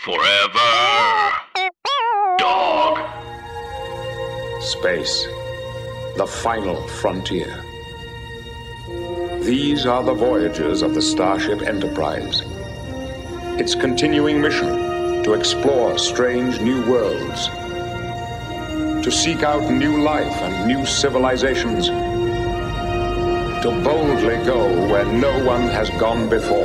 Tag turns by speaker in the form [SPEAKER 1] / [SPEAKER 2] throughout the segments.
[SPEAKER 1] Forever. Dog.
[SPEAKER 2] Space, the final frontier. These are the voyages of the Starship Enterprise. Its continuing mission to explore strange new worlds, to seek out new life and new civilizations, to boldly go where no one has gone before.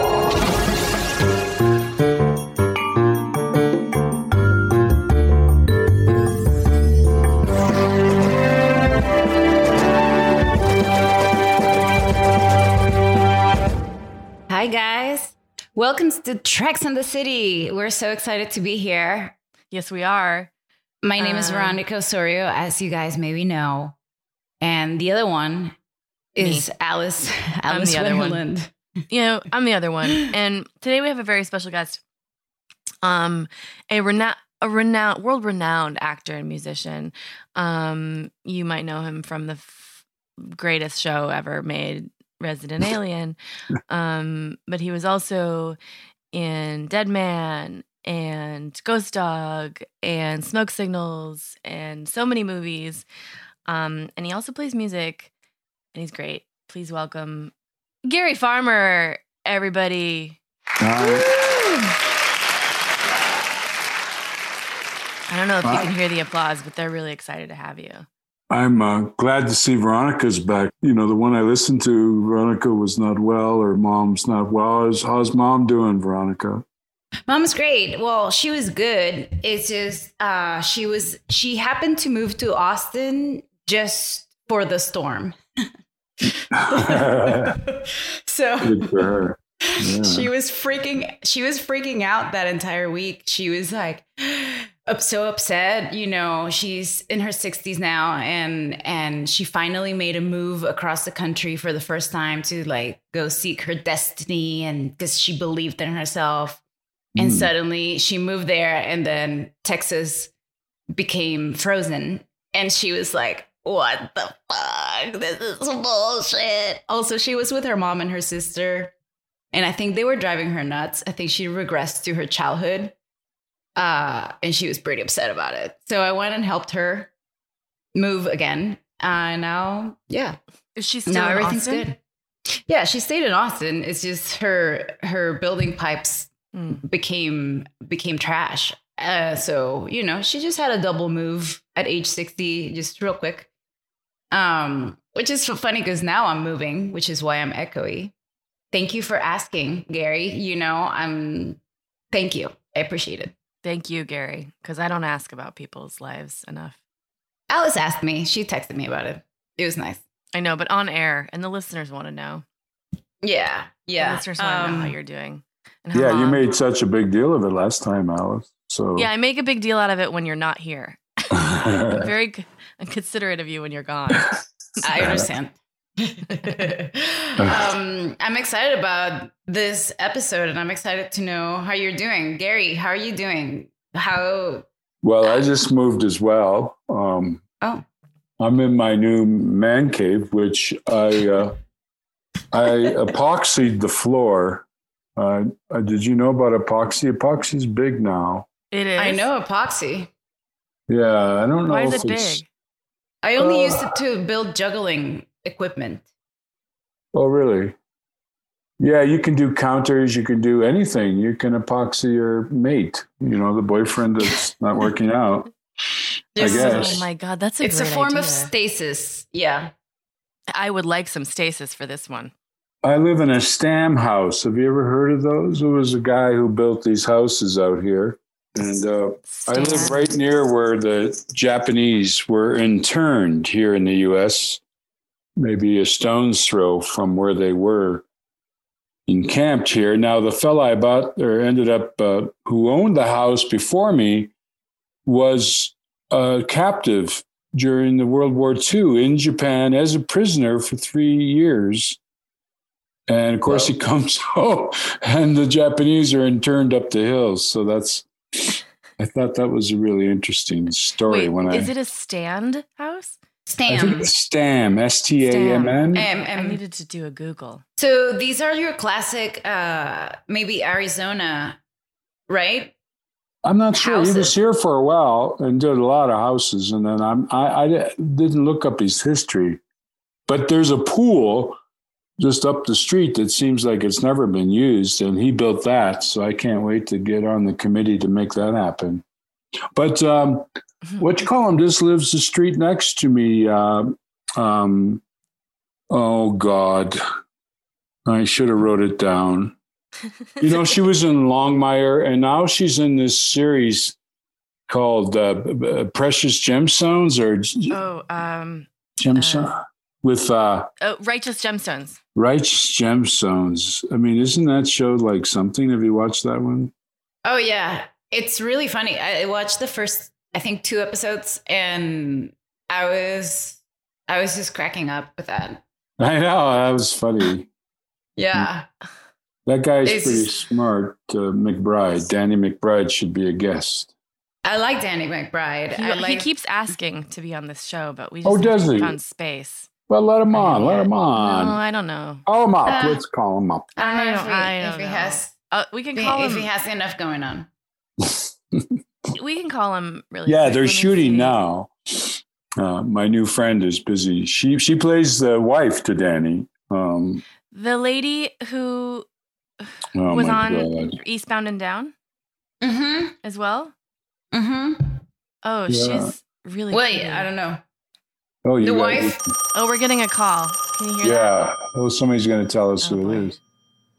[SPEAKER 3] Hi guys, welcome to Treks in the City. We're so excited to be here.
[SPEAKER 4] Yes, we are.
[SPEAKER 3] My name is Veronica Osorio, as you guys maybe know. And the other one is Alice Wonderland.
[SPEAKER 4] You know, I'm the other one. And today we have a very special guest, a world-renowned actor and musician. You might know him from the greatest show ever made, Resident Alien. But he was also in Dead Man and Ghost Dog and Smoke Signals and so many movies. And he also plays music, and he's great. Please welcome Gary Farmer, everybody. I don't know if you can hear the applause, but they're really excited to have you.
[SPEAKER 5] I'm glad to see Veronica's back. You know, the one I listened to, Veronica was not well, or mom's not well. How's mom doing, Veronica?
[SPEAKER 3] Mom's great. Well, she was good. It's just she happened to move to Austin just for the storm. So
[SPEAKER 5] Good for her. Yeah.
[SPEAKER 3] she was freaking out that entire week. She was like so upset. You know, she's in her 60s now, and she finally made a move across the country for the first time to like go seek her destiny, and because she believed in herself. And suddenly she moved there, and then Texas became frozen, and she was like, what the fuck? This is bullshit. Also, she was with her mom and her sister, and I think they were driving her nuts. I think she regressed to her childhood. And she was pretty upset about it. So I went and helped her move again. Now, yeah.
[SPEAKER 4] Is she still
[SPEAKER 3] now
[SPEAKER 4] in
[SPEAKER 3] everything's
[SPEAKER 4] Austin?
[SPEAKER 3] good. Yeah, she stayed in Austin. It's just her building pipes became trash. So, you know, she just had a double move at age 60, just real quick. Which is funny because now I'm moving, which is why I'm echoey. Thank you for asking, Gary. You know, thank you. I appreciate it.
[SPEAKER 4] Thank you, Gary, because I don't ask about people's lives enough.
[SPEAKER 3] Alice asked me. She texted me about it. It was nice.
[SPEAKER 4] I know, but on air, and the listeners want to know.
[SPEAKER 3] Yeah.
[SPEAKER 4] The listeners want to know how you're doing. And how
[SPEAKER 5] Yeah, you
[SPEAKER 4] long.
[SPEAKER 5] made such a big deal of it last time, Alice. So
[SPEAKER 4] Yeah, I make a big deal out of it when you're not here. I'm very considerate of you when you're gone.
[SPEAKER 3] I understand. I'm excited about this episode, and I'm excited to know how you're doing. Gary, how are you doing?
[SPEAKER 5] Well, I just moved as well.
[SPEAKER 3] Oh,
[SPEAKER 5] I'm in my new man cave, which I epoxied the floor. Did you know about epoxy? Epoxy's big now.
[SPEAKER 4] It is.
[SPEAKER 3] I know epoxy.
[SPEAKER 5] Yeah, I don't know.
[SPEAKER 4] Why is
[SPEAKER 5] if
[SPEAKER 4] it
[SPEAKER 5] it's-
[SPEAKER 4] big?
[SPEAKER 3] I only used it to build juggling equipment.
[SPEAKER 5] Oh, really? Yeah, you can do counters. You can do anything. You can epoxy your mate. You know, the boyfriend that's not working out. I guess.
[SPEAKER 4] Oh my God, that's
[SPEAKER 3] It's a
[SPEAKER 4] great
[SPEAKER 3] form
[SPEAKER 4] idea.
[SPEAKER 3] of stasis. Yeah.
[SPEAKER 4] I would like some stasis for this one.
[SPEAKER 5] I live in a Stam house. Have you ever heard of those? It was a guy who built these houses out here. And I live right near where the Japanese were interned here in the U.S., maybe a stone's throw from where they were encamped here. Now, the fella I bought or ended up who owned the house before me was a captive during the World War II in Japan as a prisoner for 3 years. And of course, he comes home and the Japanese are interned up the hills. So I thought that was a really interesting story.
[SPEAKER 4] Wait, is it a stand house?
[SPEAKER 5] I think it's Stam, S-T-A-M-N.
[SPEAKER 4] I needed to do a Google.
[SPEAKER 3] So these are your classic, maybe Arizona, right?
[SPEAKER 5] I'm not sure. He was
[SPEAKER 3] houses.
[SPEAKER 5] here for a while and did a lot of houses. And then I didn't look up his history. But there's a pool just up the street that seems like it's never been used. And he built that. So I can't wait to get on the committee to make that happen. But what you call him just lives the street next to me. Oh, God. I should have wrote it down. You know, she was in Longmire, and now she's in this series called Precious Gemstones or Gemstone with
[SPEAKER 4] Righteous Gemstones.
[SPEAKER 5] Righteous Gemstones. I mean, isn't that show like something? Have you watched that one?
[SPEAKER 3] Oh yeah, it's really funny. I watched the first, I think, 2 episodes, and I was just cracking up with that.
[SPEAKER 5] I know, that was funny.
[SPEAKER 3] Yeah.
[SPEAKER 5] That guy's pretty smart. McBride, Danny McBride should be a guest.
[SPEAKER 3] I like Danny McBride.
[SPEAKER 4] He keeps asking to be on this show, but we
[SPEAKER 5] Oh,
[SPEAKER 4] just
[SPEAKER 5] does
[SPEAKER 4] haven't
[SPEAKER 5] he?
[SPEAKER 4] found space.
[SPEAKER 5] Well, let him on. Let him
[SPEAKER 4] No,
[SPEAKER 5] on.
[SPEAKER 4] I don't know.
[SPEAKER 5] Call him up. Let's call him up.
[SPEAKER 3] I don't know
[SPEAKER 4] I
[SPEAKER 3] if he
[SPEAKER 4] don't
[SPEAKER 3] has.
[SPEAKER 4] We can call
[SPEAKER 3] If
[SPEAKER 4] him.
[SPEAKER 3] he has enough going on.
[SPEAKER 4] We can call him really.
[SPEAKER 5] Yeah,
[SPEAKER 4] quick.
[SPEAKER 5] they're
[SPEAKER 4] Let me
[SPEAKER 5] shooting
[SPEAKER 4] see.
[SPEAKER 5] now. My new friend is busy. She plays the wife to Danny.
[SPEAKER 4] The lady who
[SPEAKER 5] Oh
[SPEAKER 4] was
[SPEAKER 5] my
[SPEAKER 4] on
[SPEAKER 5] God.
[SPEAKER 4] Eastbound and Down
[SPEAKER 3] Mm-hmm.
[SPEAKER 4] as well.
[SPEAKER 3] Mm-hmm.
[SPEAKER 4] Oh,
[SPEAKER 5] Yeah.
[SPEAKER 4] she's really.
[SPEAKER 3] Wait,
[SPEAKER 4] pretty.
[SPEAKER 3] I don't know.
[SPEAKER 5] Oh, you
[SPEAKER 3] The
[SPEAKER 5] got-
[SPEAKER 3] wife?
[SPEAKER 4] Oh, we're getting a call. Can you hear that?
[SPEAKER 5] Yeah. Oh, somebody's going to tell us
[SPEAKER 4] Oh,
[SPEAKER 5] who
[SPEAKER 4] boy.
[SPEAKER 5] it is.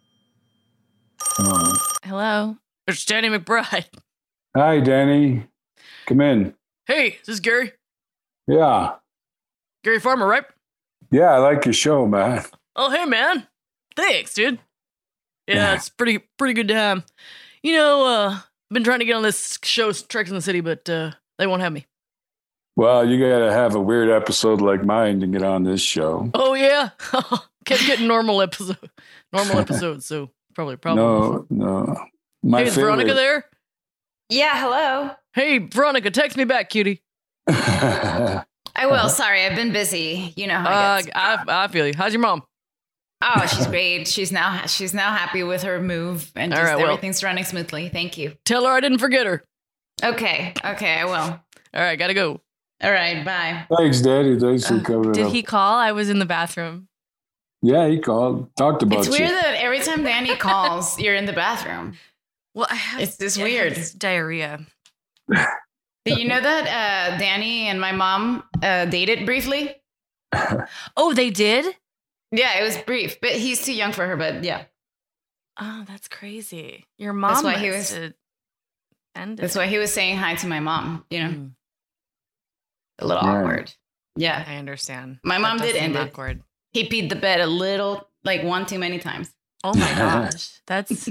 [SPEAKER 5] Oh.
[SPEAKER 4] Hello. It's Danny McBride.
[SPEAKER 5] Hi, Danny. Come in.
[SPEAKER 4] Hey, this is Gary.
[SPEAKER 5] Yeah.
[SPEAKER 4] Gary Farmer, right?
[SPEAKER 5] Yeah, I like your show, man.
[SPEAKER 4] Oh, hey, man. Thanks, dude. Yeah, it's pretty good to have. You know, I've been trying to get on this show, Treks in the City, but they won't have me.
[SPEAKER 5] Well, you got to have a weird episode like mine to get on this show.
[SPEAKER 4] Oh, yeah? Kept getting normal episodes, so probably a problem.
[SPEAKER 5] No. My
[SPEAKER 4] Hey, is Veronica there?
[SPEAKER 3] Yeah, hello.
[SPEAKER 4] Hey, Veronica, text me back, cutie.
[SPEAKER 3] I will. Sorry, I've been busy. You know how it gets.
[SPEAKER 4] I feel you. How's your mom?
[SPEAKER 3] Oh, she's great. She's now happy with her move, and
[SPEAKER 4] All
[SPEAKER 3] just
[SPEAKER 4] right, well.
[SPEAKER 3] everything's running smoothly. Thank you.
[SPEAKER 4] Tell her I didn't forget her.
[SPEAKER 3] Okay, I will.
[SPEAKER 4] All right, gotta go.
[SPEAKER 3] All right, bye.
[SPEAKER 5] Thanks, Daddy. Thanks for coming
[SPEAKER 4] Did
[SPEAKER 5] up.
[SPEAKER 4] he call? I was in the bathroom.
[SPEAKER 5] Yeah, he called. Talked about
[SPEAKER 3] It's
[SPEAKER 5] you.
[SPEAKER 3] weird that every time Danny calls, you're in the bathroom.
[SPEAKER 4] Well, I have.
[SPEAKER 3] It's just
[SPEAKER 4] I have
[SPEAKER 3] weird.
[SPEAKER 4] this diarrhea.
[SPEAKER 3] Did you know that Danny and my mom dated briefly?
[SPEAKER 4] Oh, they did?
[SPEAKER 3] Yeah, it was brief, but he's too young for her. But yeah,
[SPEAKER 4] Oh, that's crazy. Your mom.
[SPEAKER 3] That's why he
[SPEAKER 4] must
[SPEAKER 3] was-
[SPEAKER 4] have ended
[SPEAKER 3] that's
[SPEAKER 4] it.
[SPEAKER 3] why he was saying hi to my mom. You know,
[SPEAKER 4] Mm,
[SPEAKER 3] a little
[SPEAKER 5] Yeah.
[SPEAKER 3] awkward. Yeah,
[SPEAKER 4] I understand.
[SPEAKER 3] My
[SPEAKER 4] That
[SPEAKER 3] mom
[SPEAKER 4] does
[SPEAKER 3] did
[SPEAKER 4] seem
[SPEAKER 3] end it.
[SPEAKER 4] awkward.
[SPEAKER 3] he peed the bed a little, like one too many times.
[SPEAKER 4] Oh my gosh, that's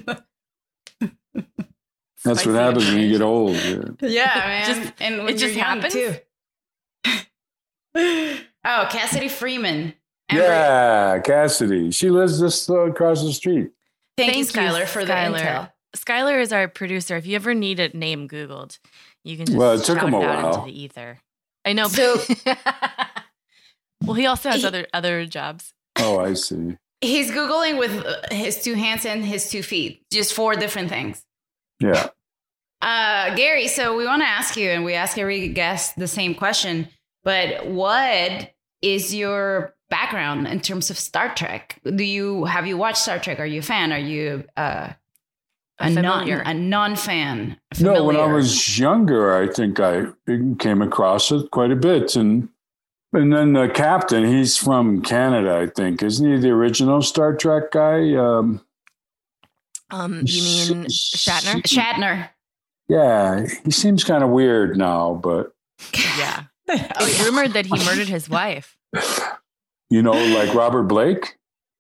[SPEAKER 5] That's
[SPEAKER 4] spicy
[SPEAKER 5] what happens when you
[SPEAKER 4] information.
[SPEAKER 5] get old. Yeah.
[SPEAKER 3] Yeah, man.
[SPEAKER 4] Just-
[SPEAKER 3] and when
[SPEAKER 4] it just
[SPEAKER 3] you're young,
[SPEAKER 4] happens?
[SPEAKER 3] too. Oh, Cassidy Freeman. Amber-
[SPEAKER 5] Yeah, Cassidy. She lives just across the street.
[SPEAKER 3] Thank you,
[SPEAKER 4] Thank you,
[SPEAKER 3] Skylar, for the
[SPEAKER 4] Skylar.
[SPEAKER 3] intel.
[SPEAKER 4] Skylar is our producer. If you ever need a name Googled, you can just
[SPEAKER 5] Well, it took
[SPEAKER 4] shout
[SPEAKER 5] him a
[SPEAKER 4] it out
[SPEAKER 5] while.
[SPEAKER 4] into the ether. I know.
[SPEAKER 3] So-
[SPEAKER 4] well, he also has
[SPEAKER 3] He-
[SPEAKER 4] other jobs.
[SPEAKER 5] Oh, I see.
[SPEAKER 3] He's Googling with his 2 hands and his 2 feet, just 4 different things.
[SPEAKER 5] Yeah.
[SPEAKER 3] Gary, so we want to ask you, and we ask every guest the same question, but what is your background in terms of Star Trek? Have you watched Star Trek? Are you a fan? Are you a
[SPEAKER 4] familiar.
[SPEAKER 3] non-fan?
[SPEAKER 5] No, when I
[SPEAKER 3] Familiar?
[SPEAKER 5] was younger, I think I came across it quite a bit. And then the captain, he's from Canada, I think. Isn't he the original Star Trek guy?
[SPEAKER 4] You mean Shatner?
[SPEAKER 3] Shatner.
[SPEAKER 5] Yeah, he seems kind of weird now, but,
[SPEAKER 4] Yeah.
[SPEAKER 3] Oh,
[SPEAKER 4] It's rumored that he murdered his wife.
[SPEAKER 5] like Robert Blake.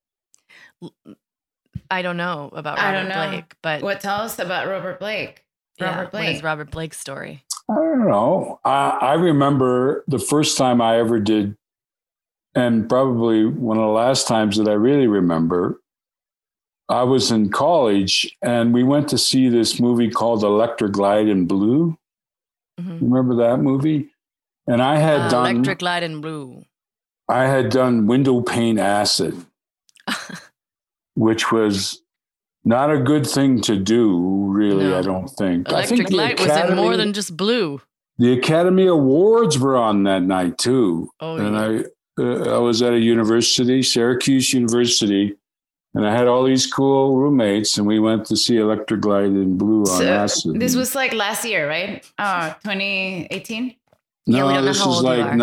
[SPEAKER 4] I don't know about
[SPEAKER 3] I
[SPEAKER 4] Robert
[SPEAKER 3] don't know.
[SPEAKER 4] Blake, but
[SPEAKER 3] What tell us about Robert Blake?
[SPEAKER 4] yeah,
[SPEAKER 3] Robert
[SPEAKER 4] what is
[SPEAKER 3] Blake.
[SPEAKER 4] Robert Blake's story?
[SPEAKER 5] I don't know. I remember the first time I ever did, and probably one of the last times that I really remember, I was in college and we went to see this movie called Electric Glide in Blue.
[SPEAKER 4] Mhm.
[SPEAKER 5] Remember that movie? And I had
[SPEAKER 4] Electric Light and Blue.
[SPEAKER 5] done window pane acid, which was Not a good thing to do, really,
[SPEAKER 4] No.
[SPEAKER 5] I don't think. I
[SPEAKER 4] Electric
[SPEAKER 5] think the
[SPEAKER 4] Light was in more than just blue.
[SPEAKER 5] The Academy Awards were on that night, too.
[SPEAKER 4] Oh,
[SPEAKER 5] and I was at a university, Syracuse University, and I had all these cool roommates, and we went to see Electric Light in Blue on acid.
[SPEAKER 3] This was like last year, right? 2018?
[SPEAKER 4] Yeah, we
[SPEAKER 5] No,
[SPEAKER 4] don't know
[SPEAKER 5] this
[SPEAKER 4] how
[SPEAKER 5] was
[SPEAKER 4] old you
[SPEAKER 5] like
[SPEAKER 4] are.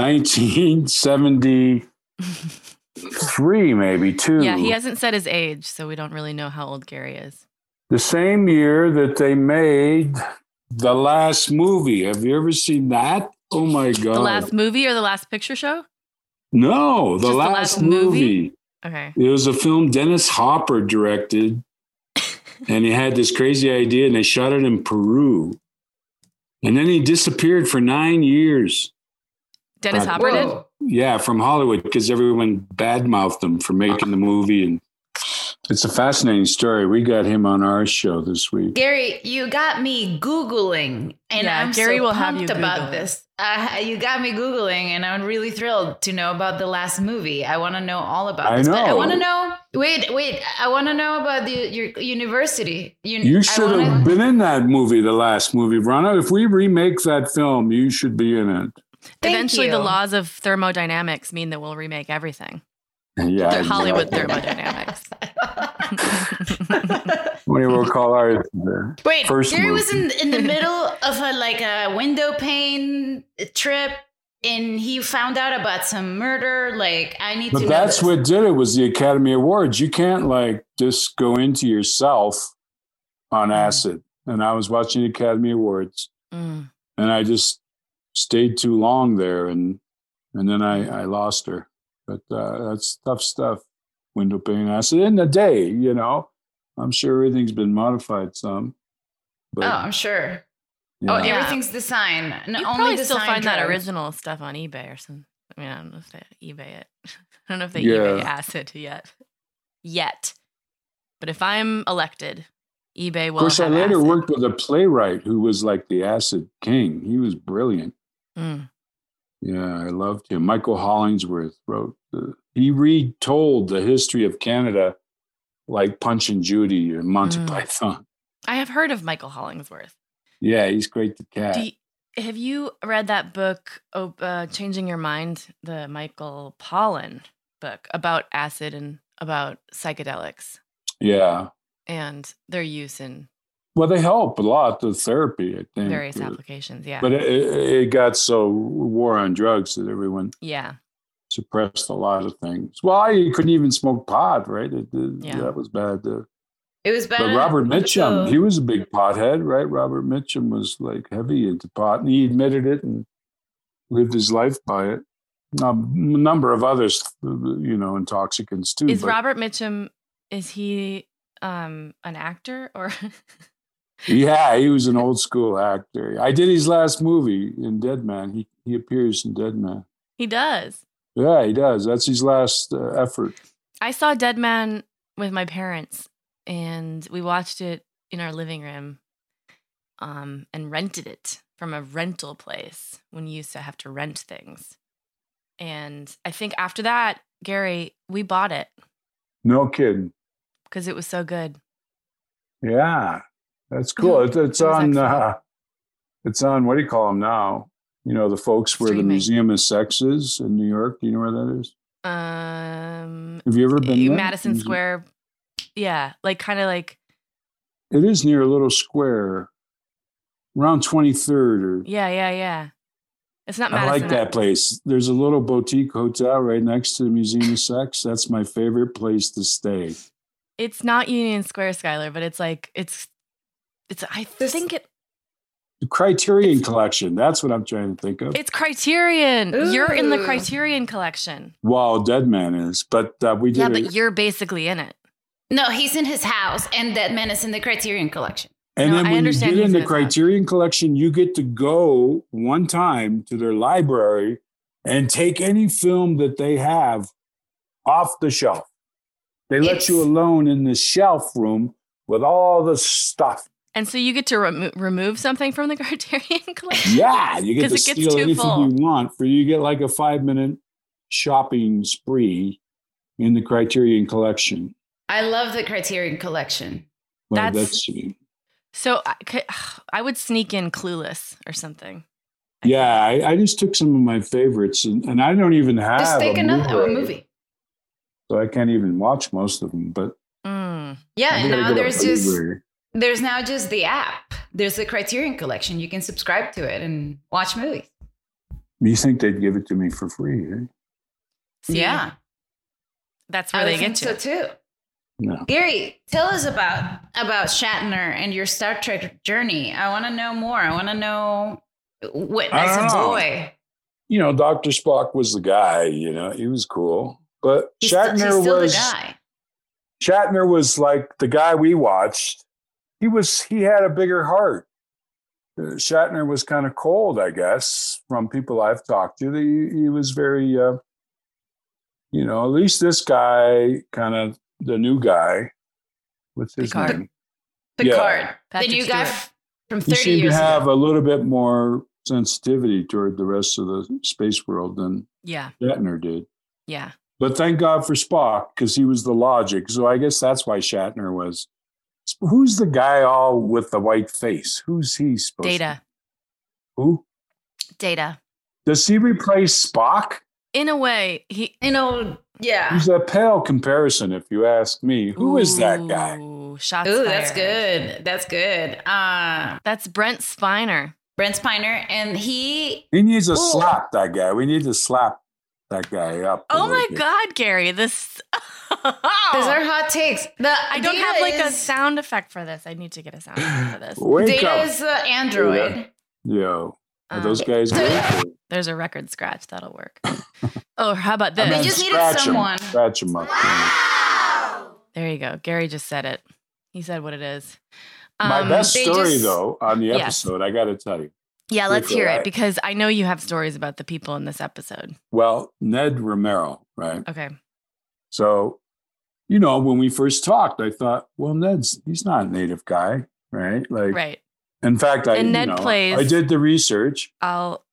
[SPEAKER 5] 1973, maybe, too.
[SPEAKER 4] Yeah, he hasn't said his age, so we don't really know how old Gary is.
[SPEAKER 5] The same year that they made The Last Movie. Have you ever seen that? Oh, my God.
[SPEAKER 4] The last movie or the last picture show?
[SPEAKER 5] No,
[SPEAKER 4] Just
[SPEAKER 5] the last movie.
[SPEAKER 4] Okay.
[SPEAKER 5] It was a film Dennis Hopper directed, and he had this crazy idea, and they shot it in Peru. And then he disappeared for 9 years.
[SPEAKER 4] Dennis Hopper did?
[SPEAKER 3] Whoa.
[SPEAKER 5] Yeah, from Hollywood, because everyone badmouthed him for making the movie. And it's a fascinating story. We got him on our show this week.
[SPEAKER 3] Gary, you got me Googling, and
[SPEAKER 4] Yeah,
[SPEAKER 3] I'm
[SPEAKER 4] Gary
[SPEAKER 3] so
[SPEAKER 4] will have
[SPEAKER 3] pumped
[SPEAKER 4] you
[SPEAKER 3] about
[SPEAKER 4] Google it.
[SPEAKER 3] this. You got me Googling, and I'm really thrilled to know about the last movie. I want to know all about this. But I
[SPEAKER 5] know.
[SPEAKER 3] want to know. Wait. I want to know about your university.
[SPEAKER 5] You should have been in that movie, the last movie, Rana. If we remake that film, you should be in it.
[SPEAKER 4] Eventually, the laws of thermodynamics mean that we'll remake everything.
[SPEAKER 5] Yeah,
[SPEAKER 4] Hollywood
[SPEAKER 5] exactly.
[SPEAKER 4] thermodynamics.
[SPEAKER 5] What do you call ours?
[SPEAKER 3] Wait,
[SPEAKER 5] First
[SPEAKER 3] Gary
[SPEAKER 5] movie.
[SPEAKER 3] was in the middle of a window pane trip, and he found out about some murder. Like, I need to
[SPEAKER 5] But
[SPEAKER 3] know
[SPEAKER 5] that's
[SPEAKER 3] this.
[SPEAKER 5] what did it, was the Academy Awards. You can't just go into yourself on acid. And I was watching the Academy Awards,
[SPEAKER 4] Mm.
[SPEAKER 5] and I just stayed too long there, and then I lost her. But that's tough stuff. Window pane acid in the day, I'm sure everything's been modified some. But,
[SPEAKER 3] I'm sure.
[SPEAKER 5] yeah.
[SPEAKER 3] Oh, everything's design.
[SPEAKER 4] You
[SPEAKER 3] Only
[SPEAKER 4] probably still
[SPEAKER 3] design
[SPEAKER 4] find that
[SPEAKER 3] drugs.
[SPEAKER 4] original stuff on eBay or something. I mean, I don't know if they eBay it. I don't know if they
[SPEAKER 5] Yeah.
[SPEAKER 4] eBay acid yet. But if I'm elected, eBay will
[SPEAKER 5] Of course, I
[SPEAKER 4] have
[SPEAKER 5] later
[SPEAKER 4] acid.
[SPEAKER 5] worked with a playwright who was like the acid king. He was brilliant.
[SPEAKER 4] Mm.
[SPEAKER 5] Yeah, I loved him. Michael Hollingsworth wrote. He retold the history of Canada like Punch and Judy and Monty
[SPEAKER 4] Mm.
[SPEAKER 5] Python.
[SPEAKER 4] I have heard of Michael Hollingsworth.
[SPEAKER 5] Yeah, he's great to cat.
[SPEAKER 4] Have you read that book, Changing Your Mind, the Michael Pollan book about acid and about psychedelics
[SPEAKER 5] Yeah.
[SPEAKER 4] and their use in
[SPEAKER 5] Well, they help a lot, the therapy, I think.
[SPEAKER 4] various applications? Yeah.
[SPEAKER 5] But it got so war on drugs that everyone
[SPEAKER 4] Yeah.
[SPEAKER 5] suppressed a lot of things. Well, you couldn't even smoke pot, right?
[SPEAKER 4] Yeah.
[SPEAKER 5] That was bad.
[SPEAKER 3] It was bad.
[SPEAKER 5] But Robert Mitchum,
[SPEAKER 3] So-
[SPEAKER 5] he was a big pothead, right? Robert Mitchum was like heavy into pot, and he admitted it and lived his life by it. A number of others, intoxicants too.
[SPEAKER 4] Is
[SPEAKER 5] but
[SPEAKER 4] Robert Mitchum, is he an actor or?
[SPEAKER 5] yeah, he was an old school actor. I did his last movie in Dead Man. He appears in Dead Man.
[SPEAKER 4] He does.
[SPEAKER 5] Yeah, he does. That's his last effort.
[SPEAKER 4] I saw Dead Man with my parents and we watched it in our living room and rented it from a rental place when you used to have to rent things. And I think after that, Gary, we bought it
[SPEAKER 5] No kidding.
[SPEAKER 4] because it was so good.
[SPEAKER 5] Yeah, that's cool. It's
[SPEAKER 4] was
[SPEAKER 5] on.
[SPEAKER 4] excellent.
[SPEAKER 5] It's on. What do you call them now? The folks where the
[SPEAKER 4] Streaming.
[SPEAKER 5] Museum of Sex is in New York. Do you know where that is? Have you ever been there?
[SPEAKER 4] Madison Square. Yeah, kind of like,
[SPEAKER 5] It is near a little square, around 23rd. Or
[SPEAKER 4] yeah. It's not
[SPEAKER 5] I
[SPEAKER 4] Madison.
[SPEAKER 5] like that place. There's a little boutique hotel right next to the Museum of Sex. That's my favorite place to stay.
[SPEAKER 4] It's not Union Square, Skylar, but it's I think
[SPEAKER 5] The Criterion Collection. That's what I'm trying to think of.
[SPEAKER 4] it's Criterion. You're in the
[SPEAKER 3] Ooh.
[SPEAKER 4] Criterion collection.
[SPEAKER 5] Well, Dead Man is, but we did
[SPEAKER 4] Yeah,
[SPEAKER 5] it.
[SPEAKER 4] but you're basically in it.
[SPEAKER 3] No, he's in his house, and Dead Man is in the Criterion Collection.
[SPEAKER 5] And
[SPEAKER 4] No,
[SPEAKER 5] then
[SPEAKER 4] I
[SPEAKER 5] when you
[SPEAKER 4] understand
[SPEAKER 5] get
[SPEAKER 4] he's
[SPEAKER 5] in the
[SPEAKER 4] in his house.
[SPEAKER 5] Criterion Collection, you get to go one time to their library and take any film that they have off the shelf. They let
[SPEAKER 3] It's-
[SPEAKER 5] you alone in the shelf room with all the stuff.
[SPEAKER 4] And so you get to remove something from the Criterion collection.
[SPEAKER 5] Yeah, you get to
[SPEAKER 4] 'Cause it gets
[SPEAKER 5] steal
[SPEAKER 4] too
[SPEAKER 5] anything
[SPEAKER 4] full.
[SPEAKER 5] you want. You get like a 5-minute shopping spree in the Criterion Collection.
[SPEAKER 3] I love the Criterion Collection.
[SPEAKER 5] Well,
[SPEAKER 4] That's- So I would sneak in Clueless or something.
[SPEAKER 5] yeah, I just took some of my favorites, and I don't even have
[SPEAKER 3] Just take a
[SPEAKER 5] Blu-ray,
[SPEAKER 3] movie.
[SPEAKER 5] so I can't even watch most of them. But
[SPEAKER 3] Yeah,
[SPEAKER 5] I
[SPEAKER 3] and
[SPEAKER 5] gotta
[SPEAKER 3] now
[SPEAKER 5] get a Blu-ray.
[SPEAKER 3] there's now just the app. There's the Criterion Collection. You can subscribe to it and watch movies.
[SPEAKER 5] You think they'd give it to me for free? Eh?
[SPEAKER 4] See,
[SPEAKER 3] Yeah,
[SPEAKER 4] that's where
[SPEAKER 3] I
[SPEAKER 4] they
[SPEAKER 3] would
[SPEAKER 4] get
[SPEAKER 3] think
[SPEAKER 4] you.
[SPEAKER 3] so too.
[SPEAKER 5] No.
[SPEAKER 3] Gary, tell us about Shatner and your Star Trek journey. I want to know more. I want to know what
[SPEAKER 5] I
[SPEAKER 3] as
[SPEAKER 5] don't
[SPEAKER 3] a
[SPEAKER 5] know.
[SPEAKER 3] boy.
[SPEAKER 5] You know, Dr. Spock was the guy. You know, he was cool, but
[SPEAKER 3] He's
[SPEAKER 5] Shatner
[SPEAKER 3] still
[SPEAKER 5] was
[SPEAKER 3] the guy.
[SPEAKER 5] Shatner was like the guy we watched. He had a bigger heart. Shatner was kind of cold, I guess, from people I've talked to. He was very, you know, at least this guy, kind of the new guy. What's his
[SPEAKER 4] Picard.
[SPEAKER 5] name?
[SPEAKER 3] Picard, the
[SPEAKER 4] Patrick
[SPEAKER 3] new guy
[SPEAKER 4] Stewart.
[SPEAKER 3] from
[SPEAKER 5] He
[SPEAKER 3] 30
[SPEAKER 5] seemed to
[SPEAKER 3] years
[SPEAKER 5] have
[SPEAKER 3] ago.
[SPEAKER 5] a little bit more sensitivity toward the rest of the space world than
[SPEAKER 4] Yeah.
[SPEAKER 5] Shatner did.
[SPEAKER 4] Yeah.
[SPEAKER 5] But thank God for Spock, because he was the logic. So I guess that's why Shatner was. Who's the guy all with the white face? Who's he supposed to
[SPEAKER 4] Data.
[SPEAKER 5] be? Who?
[SPEAKER 4] Data.
[SPEAKER 5] Does he replace Spock?
[SPEAKER 4] In a way, he.
[SPEAKER 3] You know, yeah.
[SPEAKER 5] He's a pale comparison, if you ask me. Who is that guy?
[SPEAKER 4] Ooh, shots
[SPEAKER 3] Ooh,
[SPEAKER 4] fired.
[SPEAKER 3] that's good. That's good.
[SPEAKER 4] That's Brent Spiner.
[SPEAKER 3] Brent Spiner, and he
[SPEAKER 5] He needs to
[SPEAKER 3] Ooh.
[SPEAKER 5] slap that guy. We need to slap that guy up. a
[SPEAKER 4] Oh
[SPEAKER 5] little
[SPEAKER 4] my
[SPEAKER 5] bit.
[SPEAKER 4] God, Gary! This.
[SPEAKER 3] those are hot takes.
[SPEAKER 4] I don't have like a sound effect for this. I need to get a sound effect for this.
[SPEAKER 5] Wake
[SPEAKER 3] Data
[SPEAKER 5] up.
[SPEAKER 3] is the android.
[SPEAKER 5] Yo. Are
[SPEAKER 4] Um,
[SPEAKER 5] those guys good?
[SPEAKER 4] There's a record scratch that'll work. Oh, how about
[SPEAKER 5] I
[SPEAKER 4] this?
[SPEAKER 3] They just needed
[SPEAKER 5] scratch 'em.
[SPEAKER 3] someone.
[SPEAKER 5] Scratch him up.
[SPEAKER 4] There you go. Gary just said it. He said what it is.
[SPEAKER 5] My best
[SPEAKER 3] they
[SPEAKER 5] story,
[SPEAKER 3] just-
[SPEAKER 5] though, on the
[SPEAKER 4] Yes.
[SPEAKER 5] episode, I got to tell you.
[SPEAKER 4] Yeah, let's
[SPEAKER 5] Quickly,
[SPEAKER 4] hear
[SPEAKER 5] I-
[SPEAKER 4] it because I know you have stories about the people in this episode.
[SPEAKER 5] Well, Ned Romero, right?
[SPEAKER 4] Okay.
[SPEAKER 5] So, you know, when we first talked, I thought, well, he's not a native guy, right? Like,
[SPEAKER 4] Right.
[SPEAKER 5] in fact,
[SPEAKER 4] And Ned plays-
[SPEAKER 5] I did the research.
[SPEAKER 4] I'll.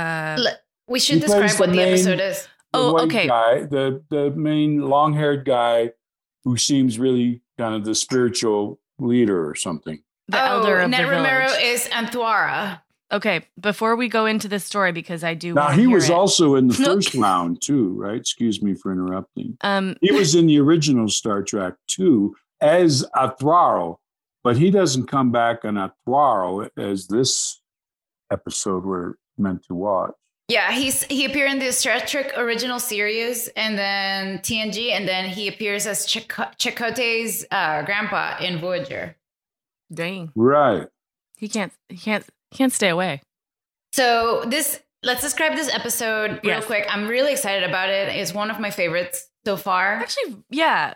[SPEAKER 3] We should
[SPEAKER 5] He
[SPEAKER 3] describe
[SPEAKER 5] plays
[SPEAKER 3] what
[SPEAKER 5] the
[SPEAKER 3] the
[SPEAKER 5] main-
[SPEAKER 3] episode is.
[SPEAKER 5] The
[SPEAKER 4] Oh,
[SPEAKER 5] white
[SPEAKER 4] okay.
[SPEAKER 5] guy, the main long-haired guy who seems really kind of the spiritual leader or something.
[SPEAKER 4] The elder of
[SPEAKER 3] Ned
[SPEAKER 4] the
[SPEAKER 3] Romero
[SPEAKER 4] village.
[SPEAKER 3] is Anthwara.
[SPEAKER 4] Okay, before we go into this story, because I do.
[SPEAKER 5] Now,
[SPEAKER 4] wanna
[SPEAKER 5] he
[SPEAKER 4] hear
[SPEAKER 5] was
[SPEAKER 4] it.
[SPEAKER 5] also in the
[SPEAKER 4] Look.
[SPEAKER 5] first round, too, right? Excuse me for interrupting.
[SPEAKER 4] Um.
[SPEAKER 5] He was in the original Star Trek too as Athraro, but he doesn't come back on Athraro as this episode we're meant to watch.
[SPEAKER 3] Yeah, he appeared in the Star Trek original series and then TNG, and then he appears as Chakotay's grandpa in Voyager.
[SPEAKER 4] Dang.
[SPEAKER 5] Right.
[SPEAKER 4] He can't stay away.
[SPEAKER 3] So let's describe this episode real
[SPEAKER 4] Yes.
[SPEAKER 3] quick. I'm really excited about it. It's one of my favorites so far.
[SPEAKER 4] Actually, yeah,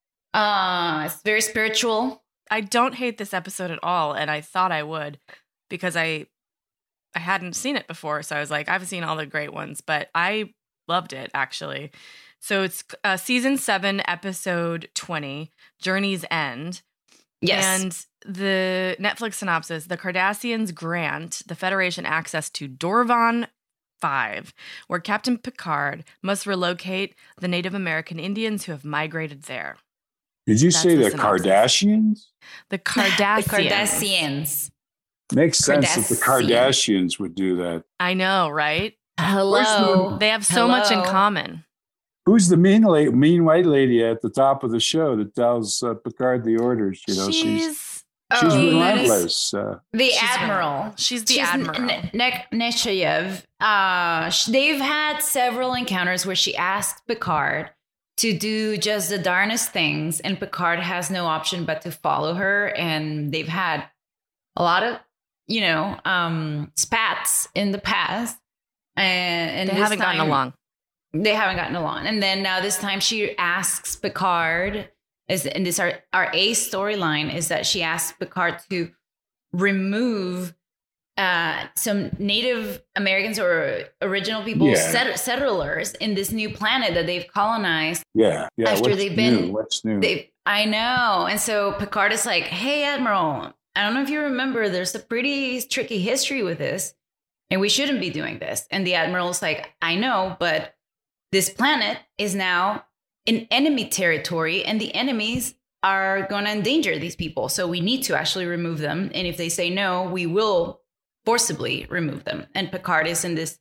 [SPEAKER 3] It's very spiritual.
[SPEAKER 4] I don't hate this episode at all, and I thought I would because I hadn't seen it before, so I was like, I've seen all the great ones, but I loved it actually. So it's season 7, episode 20, Journey's End.
[SPEAKER 3] Yes.
[SPEAKER 4] And the Netflix synopsis: the Cardassians grant the Federation access to Dorvan 5, where Captain Picard must relocate the Native American Indians who have migrated there.
[SPEAKER 5] Did you
[SPEAKER 4] That's
[SPEAKER 5] say
[SPEAKER 4] the
[SPEAKER 5] the
[SPEAKER 4] synopsis.
[SPEAKER 5] Kardashians?
[SPEAKER 4] The
[SPEAKER 3] The
[SPEAKER 4] Cardassians.
[SPEAKER 3] Cardassians.
[SPEAKER 5] Makes sense that the
[SPEAKER 3] Cardassian.
[SPEAKER 5] Kardashians would do that.
[SPEAKER 4] I know, right?
[SPEAKER 3] Hello.
[SPEAKER 4] They have so much in
[SPEAKER 3] Hello.
[SPEAKER 4] common.
[SPEAKER 5] Who's the mean white lady at the top of the show that tells Picard the orders? You know, she's
[SPEAKER 4] She's
[SPEAKER 5] she's
[SPEAKER 3] Oh, that is
[SPEAKER 5] relentless.
[SPEAKER 3] the
[SPEAKER 4] She's
[SPEAKER 3] Admiral.
[SPEAKER 4] She's the Admiral.
[SPEAKER 3] Nechayev. They've had several encounters where she asked Picard to do just the darnest things, and Picard has no option but to follow her. And they've had a lot of, spats in the past, and
[SPEAKER 4] They
[SPEAKER 3] this
[SPEAKER 4] haven't gotten
[SPEAKER 3] time-
[SPEAKER 4] along.
[SPEAKER 3] They haven't gotten along, and then now this time she asks Picard. And this our A storyline is that she asks Picard to remove some Native Americans or original people,
[SPEAKER 5] Yeah.
[SPEAKER 3] settlers in this new planet that they've colonized.
[SPEAKER 5] Yeah.
[SPEAKER 3] After
[SPEAKER 5] What's
[SPEAKER 3] they've been-
[SPEAKER 5] new? What's new?
[SPEAKER 3] I know. And so Picard is like, hey, Admiral, I don't know if you remember, there's a pretty tricky history with this, and we shouldn't be doing this. And the Admiral is like, I know, but this planet is now in enemy territory, and the enemies are going to endanger these people. So we need to actually remove them. And if they say no, we will forcibly remove them. And Picard is in this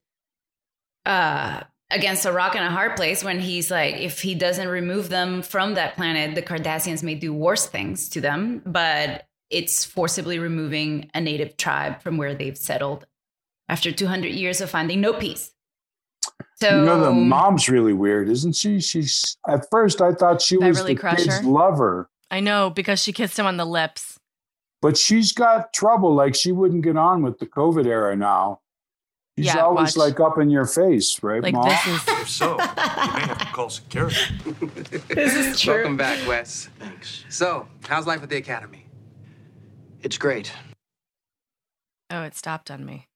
[SPEAKER 3] against a rock and a hard place when he's like, if he doesn't remove them from that planet, the Cardassians may do worse things to them. But it's forcibly removing a native tribe from where they've settled after 200 years of finding no peace. So,
[SPEAKER 5] you know, the mom's really weird, isn't she? She's at first I thought she was
[SPEAKER 4] Beverly
[SPEAKER 5] the
[SPEAKER 4] Crusher.
[SPEAKER 5] kid's lover,
[SPEAKER 4] I know, because she kissed him on the lips.
[SPEAKER 5] but she's got trouble. Like she wouldn't get on with the COVID era now. She's
[SPEAKER 4] Yeah,
[SPEAKER 5] always
[SPEAKER 4] watch.
[SPEAKER 5] like up in your face, right,
[SPEAKER 4] Like
[SPEAKER 5] Mom?
[SPEAKER 4] this is
[SPEAKER 1] If so, you may have to call security.
[SPEAKER 3] this is true.
[SPEAKER 6] Welcome back, Wes.
[SPEAKER 7] Thanks.
[SPEAKER 6] So, how's life at the Academy?
[SPEAKER 7] It's great.
[SPEAKER 4] oh, it stopped on me.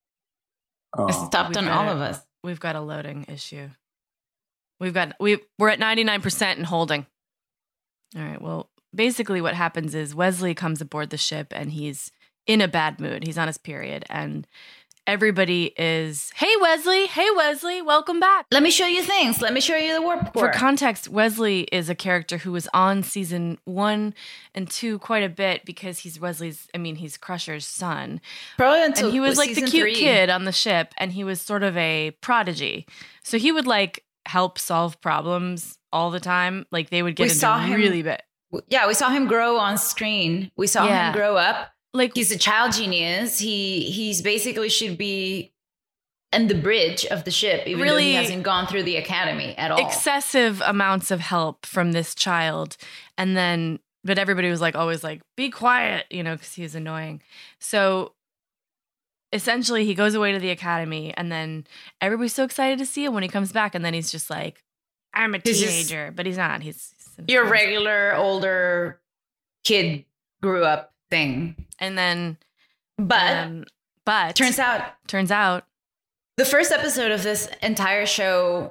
[SPEAKER 3] It
[SPEAKER 5] Oh.
[SPEAKER 3] stopped
[SPEAKER 4] We've
[SPEAKER 3] on
[SPEAKER 4] got
[SPEAKER 3] all
[SPEAKER 4] it.
[SPEAKER 3] of us.
[SPEAKER 4] We've got a loading issue. We're at 99% and holding. All right. Well, basically what happens is Wesley comes aboard the ship and he's in a bad mood. He's on his period and everybody is, hey, Wesley, welcome back.
[SPEAKER 3] Let me show you things. Let me show you the warp core.
[SPEAKER 4] For context, Wesley is a character who was on season 1 and 2 quite a bit because he's he's Crusher's son.
[SPEAKER 3] Probably until
[SPEAKER 4] And he was like the
[SPEAKER 3] season
[SPEAKER 4] cute
[SPEAKER 3] 3.
[SPEAKER 4] kid on the ship and he was sort of a prodigy. So he would like help solve problems all the time. Like they would get
[SPEAKER 3] We saw
[SPEAKER 4] into
[SPEAKER 3] him-
[SPEAKER 4] really bad.
[SPEAKER 3] Yeah, we saw him grow on screen. We saw
[SPEAKER 4] Yeah.
[SPEAKER 3] him grow up.
[SPEAKER 4] Like
[SPEAKER 3] He's a child genius. He's basically should be in the bridge of the ship, even though
[SPEAKER 4] Really
[SPEAKER 3] he hasn't gone through the academy at all.
[SPEAKER 4] excessive amounts of help from this child. And then, but everybody was like, always like, be quiet, because he was annoying. So essentially he goes away to the academy and then everybody's so excited to see him when he comes back. And then he's just like, I'm a
[SPEAKER 3] He's just-
[SPEAKER 4] teenager, but he's not. He's
[SPEAKER 3] Your regular older kid grew up thing.
[SPEAKER 4] And then,
[SPEAKER 3] But
[SPEAKER 4] turns out,
[SPEAKER 3] the first episode of this entire show,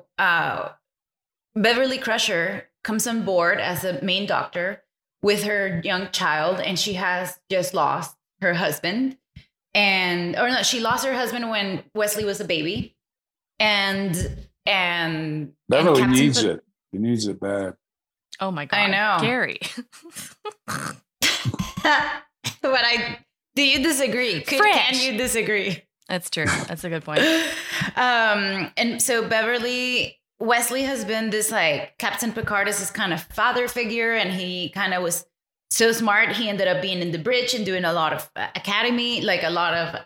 [SPEAKER 3] Beverly Crusher comes on board as a main doctor with her young child, and she has just lost her husband. She lost her husband when Wesley was a baby. And
[SPEAKER 5] Beverly
[SPEAKER 3] Captain
[SPEAKER 5] needs
[SPEAKER 3] Picard-
[SPEAKER 5] it. He needs it bad.
[SPEAKER 4] oh my God.
[SPEAKER 3] I know.
[SPEAKER 4] Gary.
[SPEAKER 3] Do you disagree? Can
[SPEAKER 4] Fresh.
[SPEAKER 3] you disagree?
[SPEAKER 4] That's true. That's a good point.
[SPEAKER 3] And so Wesley has been this like Captain Picard is this kind of father figure, and he kind of was so smart. He ended up being in the bridge and doing a lot of academy, like a lot of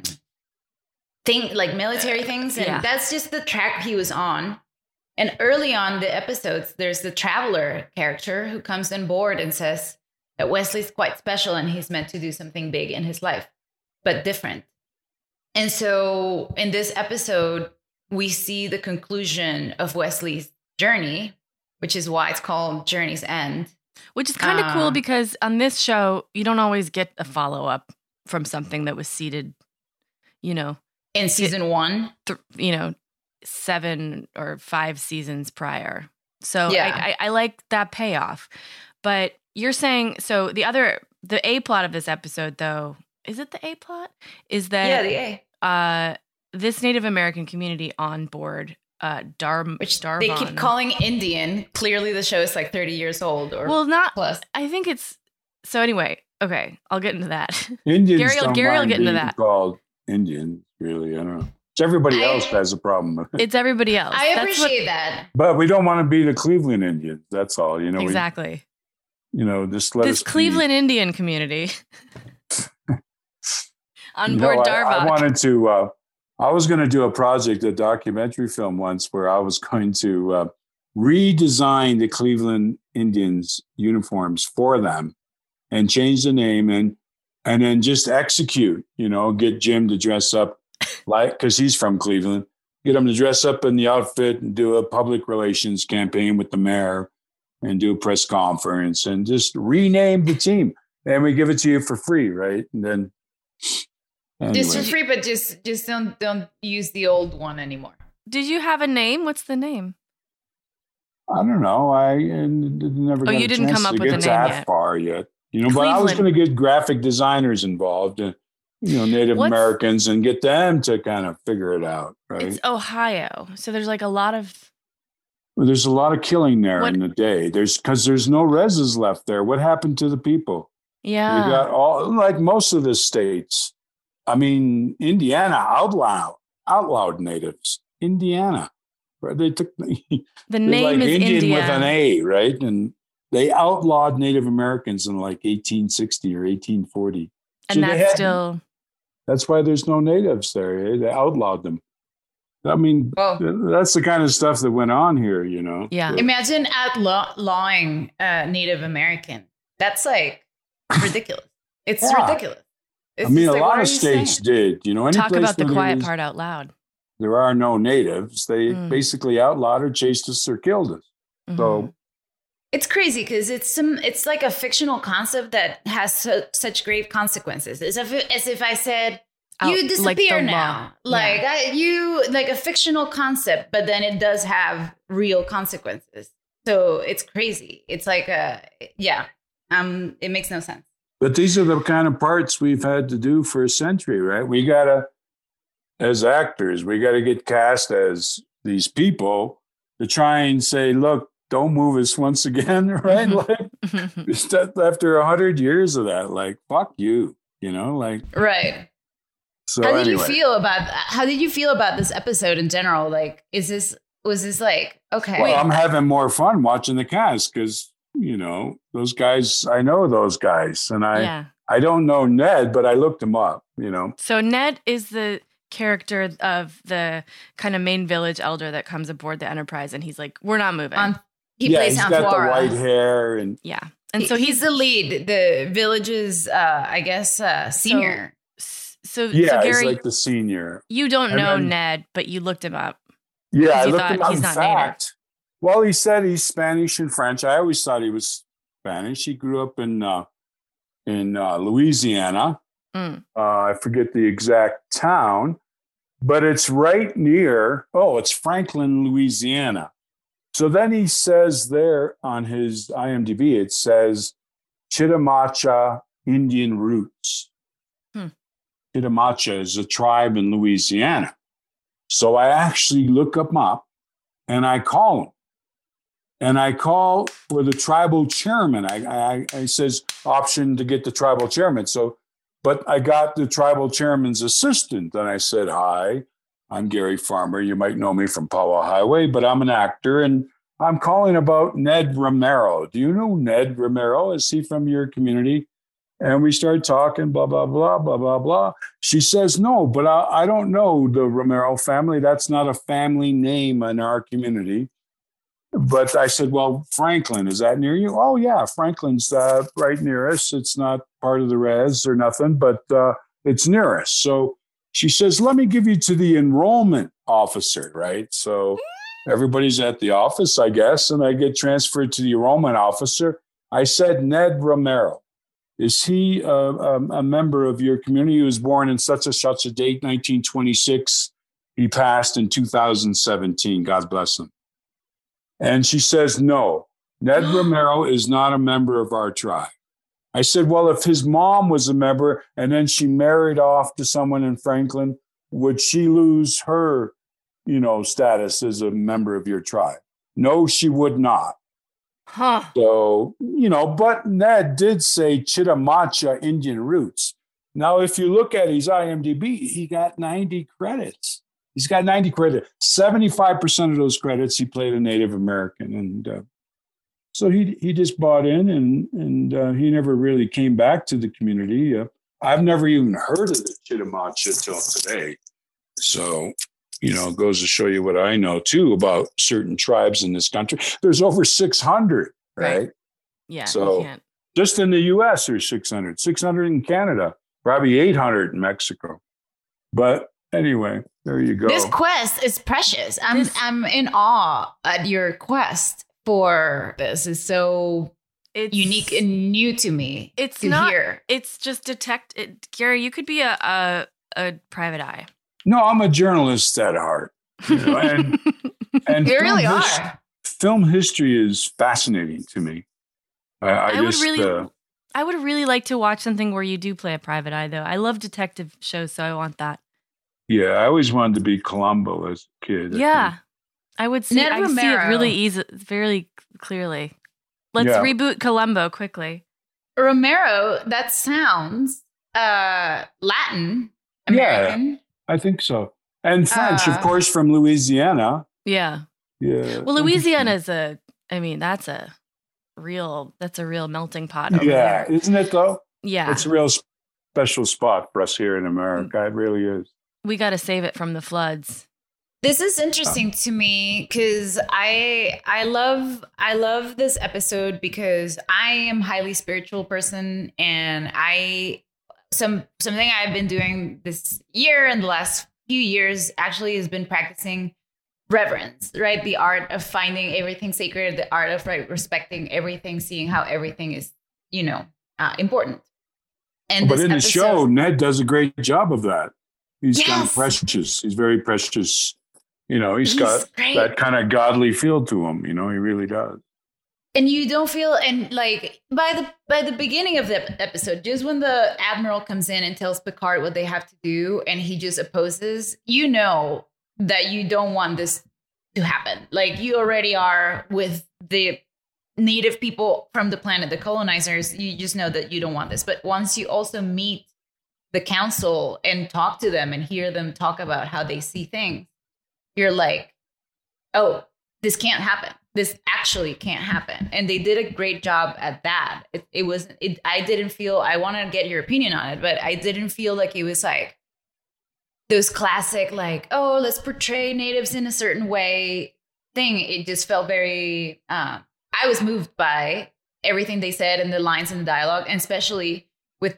[SPEAKER 3] military things, and
[SPEAKER 4] Yeah.
[SPEAKER 3] that's just the track he was on. And early on the episodes, there's the traveler character who comes on board and says that Wesley's quite special and he's meant to do something big in his life, but different. And so in this episode, we see the conclusion of Wesley's journey, which is why it's called Journey's End.
[SPEAKER 4] Which is kind of cool because on this show, you don't always get a follow-up from something that was seeded,
[SPEAKER 3] In season 1.
[SPEAKER 4] 7 or 5 seasons prior. So
[SPEAKER 3] Yeah.
[SPEAKER 4] I like that payoff. But you're saying, so the A plot of this episode, though, is it the A plot? Is that
[SPEAKER 3] Yeah, the A.
[SPEAKER 4] This Native American community on board,
[SPEAKER 3] Which
[SPEAKER 4] Darvon.
[SPEAKER 3] they keep calling Indian. Clearly the show is like 30 years old or
[SPEAKER 4] Well, not,
[SPEAKER 3] plus.
[SPEAKER 4] I think it's, so anyway, okay, I'll get into that.
[SPEAKER 5] Indians
[SPEAKER 4] Gary will
[SPEAKER 5] don't
[SPEAKER 4] get
[SPEAKER 5] mind
[SPEAKER 4] into
[SPEAKER 5] being
[SPEAKER 4] that.
[SPEAKER 5] called Indians, really. I don't know. It's everybody else has a problem with it.
[SPEAKER 4] It's everybody else.
[SPEAKER 3] I
[SPEAKER 4] That's what-
[SPEAKER 3] appreciate that.
[SPEAKER 5] But we don't want to be the Cleveland Indians. That's all.
[SPEAKER 4] exactly.
[SPEAKER 5] Just let
[SPEAKER 4] This
[SPEAKER 5] us be.
[SPEAKER 4] Cleveland Indian community on board
[SPEAKER 5] I
[SPEAKER 4] Darvok.
[SPEAKER 5] wanted to. I was going to do a documentary film once, where I was going to redesign the Cleveland Indians uniforms for them, and change the name and then just execute. Get Jim to dress up because he's from Cleveland. Get him to dress up in the outfit and do a public relations campaign with the mayor, and do a press conference and just rename the team. And we give it to you for free, right? And then.
[SPEAKER 3] Just for
[SPEAKER 5] Anyway.
[SPEAKER 3] free, but just don't use the old one anymore.
[SPEAKER 4] Did you have a name? What's the name?
[SPEAKER 5] I don't know. I never. got
[SPEAKER 4] you
[SPEAKER 5] a
[SPEAKER 4] didn't
[SPEAKER 5] chance
[SPEAKER 4] come up
[SPEAKER 5] to
[SPEAKER 4] with a
[SPEAKER 5] get
[SPEAKER 4] name
[SPEAKER 5] that
[SPEAKER 4] yet.
[SPEAKER 5] far yet. But I was going
[SPEAKER 4] Cleveland.
[SPEAKER 5] to get graphic designers involved, and Native
[SPEAKER 4] What's-
[SPEAKER 5] Americans, and get them to kind of figure it out, right?
[SPEAKER 4] It's Ohio. So there's like a lot of
[SPEAKER 5] There's a lot of killing there
[SPEAKER 4] What-
[SPEAKER 5] in the day. Because there's no reses left there. What happened to the people?
[SPEAKER 4] Yeah.
[SPEAKER 5] We got all, like most of the states. I mean, Indiana outlawed natives. Indiana. They took
[SPEAKER 4] the
[SPEAKER 5] they're
[SPEAKER 4] name
[SPEAKER 5] like
[SPEAKER 4] is
[SPEAKER 5] Indian
[SPEAKER 4] India.
[SPEAKER 5] with an A, right? And they outlawed Native Americans in like 1860 or 1840.
[SPEAKER 4] and
[SPEAKER 5] So they
[SPEAKER 4] that's
[SPEAKER 5] had-
[SPEAKER 4] still
[SPEAKER 5] That's why there's no natives there. Eh? They outlawed them. I mean,
[SPEAKER 3] Well-
[SPEAKER 5] that's the kind of stuff that went on here, you know?
[SPEAKER 4] Yeah.
[SPEAKER 3] Imagine outlawing Native American. That's like ridiculous. It's
[SPEAKER 5] Yeah.
[SPEAKER 3] ridiculous.
[SPEAKER 5] I
[SPEAKER 3] It's
[SPEAKER 5] mean,
[SPEAKER 3] just
[SPEAKER 5] a
[SPEAKER 3] like, what
[SPEAKER 5] lot
[SPEAKER 3] are
[SPEAKER 5] of
[SPEAKER 3] you
[SPEAKER 5] states
[SPEAKER 3] saying?
[SPEAKER 5] did. You know, any
[SPEAKER 4] talk
[SPEAKER 5] place
[SPEAKER 4] about the
[SPEAKER 5] where
[SPEAKER 4] quiet
[SPEAKER 5] there
[SPEAKER 4] part out loud.
[SPEAKER 5] there are no natives. They
[SPEAKER 4] Mm.
[SPEAKER 5] basically outlawed or chased us or killed us.
[SPEAKER 4] Mhm.
[SPEAKER 5] So
[SPEAKER 3] It's crazy because it's like a fictional concept that has such grave consequences. As if I said,
[SPEAKER 4] Out-
[SPEAKER 3] you
[SPEAKER 4] like
[SPEAKER 3] disappear
[SPEAKER 4] the
[SPEAKER 3] now.
[SPEAKER 4] law.
[SPEAKER 3] Like
[SPEAKER 4] Yeah.
[SPEAKER 3] you like a fictional concept, but then it does have real consequences. So it's crazy. It's like it makes no sense.
[SPEAKER 5] but these are the kind of parts we've had to do for a century, right? We gotta, as actors, we gotta get cast as these people to try and say, look, don't move us once again, right?
[SPEAKER 4] Mm-hmm.
[SPEAKER 5] Like just after 100 years of that, like, fuck you, you know, like,
[SPEAKER 3] Right.
[SPEAKER 5] so
[SPEAKER 3] How did
[SPEAKER 5] anyway.
[SPEAKER 3] you feel about this episode in general? Like, was this like, okay.
[SPEAKER 5] Well, I'm having more fun watching the cast because, you know, those guys, I know those guys and
[SPEAKER 4] Yeah.
[SPEAKER 5] I don't know Ned, but I looked him up, you know.
[SPEAKER 4] So Ned is the character of the kind of main village elder that comes aboard the Enterprise, and he's like, "We're not moving."
[SPEAKER 3] He
[SPEAKER 5] yeah,
[SPEAKER 3] plays
[SPEAKER 5] he's got the
[SPEAKER 3] Anthora.
[SPEAKER 5] white hair and
[SPEAKER 4] yeah, and so
[SPEAKER 3] he's the lead, the village's, I guess, senior.
[SPEAKER 4] So
[SPEAKER 5] yeah,
[SPEAKER 4] Gary,
[SPEAKER 5] he's like the senior.
[SPEAKER 4] you don't
[SPEAKER 5] and
[SPEAKER 4] know
[SPEAKER 5] then-
[SPEAKER 4] Ned, but you looked him up.
[SPEAKER 5] Yeah, I
[SPEAKER 4] you
[SPEAKER 5] looked
[SPEAKER 4] thought
[SPEAKER 5] him up.
[SPEAKER 4] he's
[SPEAKER 5] In
[SPEAKER 4] not
[SPEAKER 5] fact, well, he said he's Spanish and French. I always thought he was Spanish. He grew up in Louisiana.
[SPEAKER 4] Mm.
[SPEAKER 5] I forget the exact town, but it's right near. Oh, it's Franklin, Louisiana. So then he says there on his IMDb, it says Chitimacha Indian roots.
[SPEAKER 4] Hmm.
[SPEAKER 5] Chitimacha is a tribe in Louisiana. So I actually look them up and I call him. And I call for the tribal chairman. I says option to get the tribal chairman. So, but I got the tribal chairman's assistant. And I said, hi, I'm Gary Farmer. You might know me from Powell Highway, but I'm an actor and I'm calling about Ned Romero. Do you know Ned Romero? Is he from your community? And we start talking, blah, blah, blah, blah, blah, blah. She says, no, but I don't know the Romero family. That's not a family name in our community. But I said, well, Franklin, is that near you? Oh, yeah, Franklin's right near us. It's not part of the res or nothing, but it's near us. So she says, let me give you to the enrollment officer, right? So everybody's at the office, I guess, and I get transferred to the enrollment officer. I said, Ned Romero. Is he a member of your community? He was born in such a date, 1926. He passed in 2017. God bless him. And she says, no, Ned Romero is not a member of our tribe. I said, well, if his mom was a member and then she married off to someone in Franklin, would she lose her, status as a member of your tribe? No, she would not.
[SPEAKER 4] Huh.
[SPEAKER 5] So, but Ned did say Chitimacha Indian roots. Now, if you look at his IMDb, he got 90 credits. He's got 90 credits. 75% of those credits, he played a Native American. And so he just bought in and he never really came back to the community. I've never even heard of the Chitimacha till today. So, it goes to show you what I know, too, about certain tribes in this country. There's over 600, right?
[SPEAKER 4] Yeah,
[SPEAKER 5] So-
[SPEAKER 4] you can't.
[SPEAKER 5] Just in the U.S., there's 600. 600 in Canada. Probably 800 in Mexico. But anyway, there you go.
[SPEAKER 3] This quest is precious. I'm in awe at your quest for this. Is so
[SPEAKER 4] It's
[SPEAKER 3] unique and new to me.
[SPEAKER 4] It's
[SPEAKER 3] to
[SPEAKER 4] not.
[SPEAKER 3] hear.
[SPEAKER 4] It's just Gary, you could be a private eye.
[SPEAKER 5] No, I'm a journalist at heart. And
[SPEAKER 3] You
[SPEAKER 5] film
[SPEAKER 3] really are.
[SPEAKER 5] Film history is fascinating to me. I
[SPEAKER 4] would really like to watch something where you do play a private eye, though. I love detective shows, so I want that.
[SPEAKER 5] I always wanted to be Columbo as a kid.
[SPEAKER 4] Yeah. I would see.
[SPEAKER 3] Ned
[SPEAKER 4] I see it
[SPEAKER 3] Romero.
[SPEAKER 4] really easy, very clearly. Let's reboot Columbo quickly.
[SPEAKER 3] Romero, that sounds Latin American.
[SPEAKER 5] Yeah, I think so. And French, of course, from Louisiana.
[SPEAKER 4] Yeah.
[SPEAKER 5] Yeah.
[SPEAKER 4] Well, Louisiana is that's a real melting pot over
[SPEAKER 5] Yeah,
[SPEAKER 4] there.
[SPEAKER 5] isn't it though?
[SPEAKER 4] Yeah.
[SPEAKER 5] It's a real special spot for us here in America. It really is.
[SPEAKER 4] We got to save it from the floods.
[SPEAKER 3] This is interesting to me because I love this episode because I am a highly spiritual person, and something I've been doing this year and the last few years actually has been practicing reverence, right? The art of finding everything sacred, the art of respecting everything, seeing how everything is, important. And
[SPEAKER 5] But in the show, Ned does a great job of that. He's kind of
[SPEAKER 3] Yes.
[SPEAKER 5] precious. He's very precious. He's got
[SPEAKER 3] great.
[SPEAKER 5] that kind of godly feel to him. He really does.
[SPEAKER 3] And you don't feel, and like by the beginning of the episode, just when the Admiral comes in and tells Picard what they have to do, and he just opposes, that you don't want this to happen. Like, you already are with the native people from the planet, the colonizers. You just know that you don't want this. But once you also meet the council and talk to them and hear them talk about how they see things, you're like, oh, this can't happen. This actually can't happen. And they did a great job at that. I didn't feel, I want to get your opinion on it, but I didn't feel like it was like those classic, like, oh, let's portray natives in a certain way thing. It just felt very, I was moved by everything they said and the lines in the dialogue, and especially with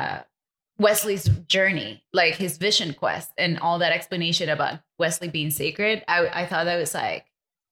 [SPEAKER 3] Wesley's journey, like his vision quest and all that explanation about Wesley being sacred. I thought that was like,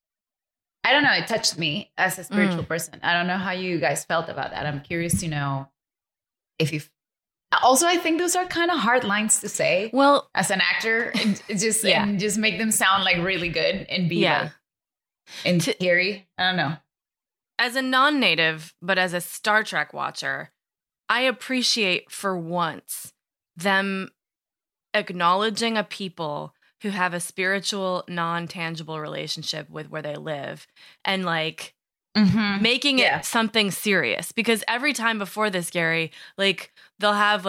[SPEAKER 3] I don't know, it touched me as a spiritual person. I don't know how you guys felt about that. I'm curious to know if you've also, I think those are kind of hard lines to say.
[SPEAKER 4] Well,
[SPEAKER 3] as an actor, and just make them sound like really good and be like, and scary. I don't know.
[SPEAKER 4] As a non-native, but as a Star Trek watcher, I appreciate for once them acknowledging a people who have a spiritual, non-tangible relationship with where they live, and like making it something serious. Because every time before this, Gary, like they'll have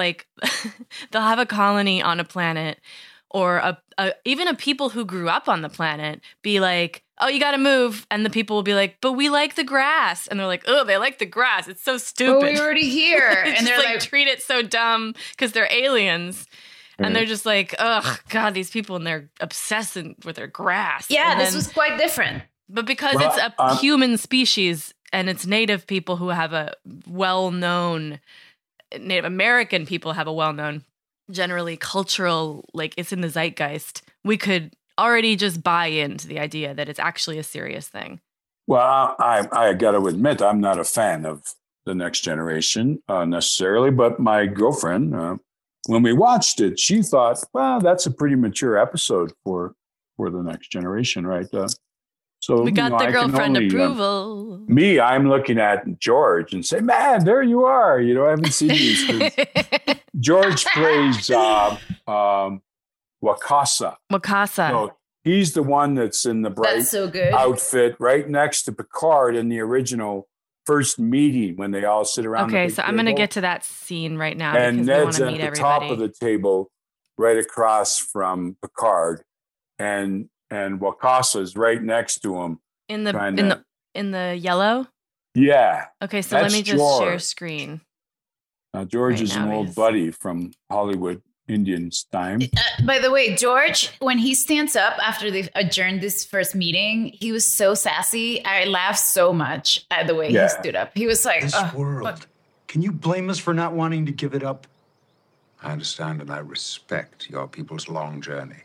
[SPEAKER 4] a colony on a planet, or even a people who grew up on the planet be like, oh, you got to move. And the people will be like, but we like the grass. And they're like, oh, they like the grass. It's so stupid.
[SPEAKER 3] Oh, we're already here.
[SPEAKER 4] And they're like, treat it so dumb because they're aliens. And they're just like, oh, God, these people, and they're obsessed with their grass.
[SPEAKER 3] Yeah, this was quite different.
[SPEAKER 4] But because it's a human species and it's native people who have a well-known, Native American people have a well-known, generally cultural, like it's in the zeitgeist, we could already just buy into the idea that it's actually a serious thing.
[SPEAKER 5] Well, I got to admit, I'm not a fan of The Next Generation necessarily, but my girlfriend, when we watched it, she thought, well, that's a pretty mature episode for The Next Generation, right? So
[SPEAKER 4] we got the girlfriend approval.
[SPEAKER 5] I'm looking at George and say, man, there you are. I haven't seen these things. George plays Wakasa. So he's the one that's in the bright outfit right next to Picard in the original first meeting when they all sit around.
[SPEAKER 4] Okay, so I'm going to get to that scene right now.
[SPEAKER 5] And Ned's at the top of the table right across from Picard. And Wakasa's right next to him. In
[SPEAKER 4] the yellow?
[SPEAKER 5] Yeah.
[SPEAKER 4] Okay, so let me just share screen.
[SPEAKER 5] Now, George is an old buddy from Hollywood Indians time.
[SPEAKER 3] By the way, George, when he stands up after they've adjourned this first meeting, he was so sassy. I laughed so much at the way he stood up. He was like,
[SPEAKER 1] this world. Can you blame us for not wanting to give it up?
[SPEAKER 2] I understand and I respect your people's long journey.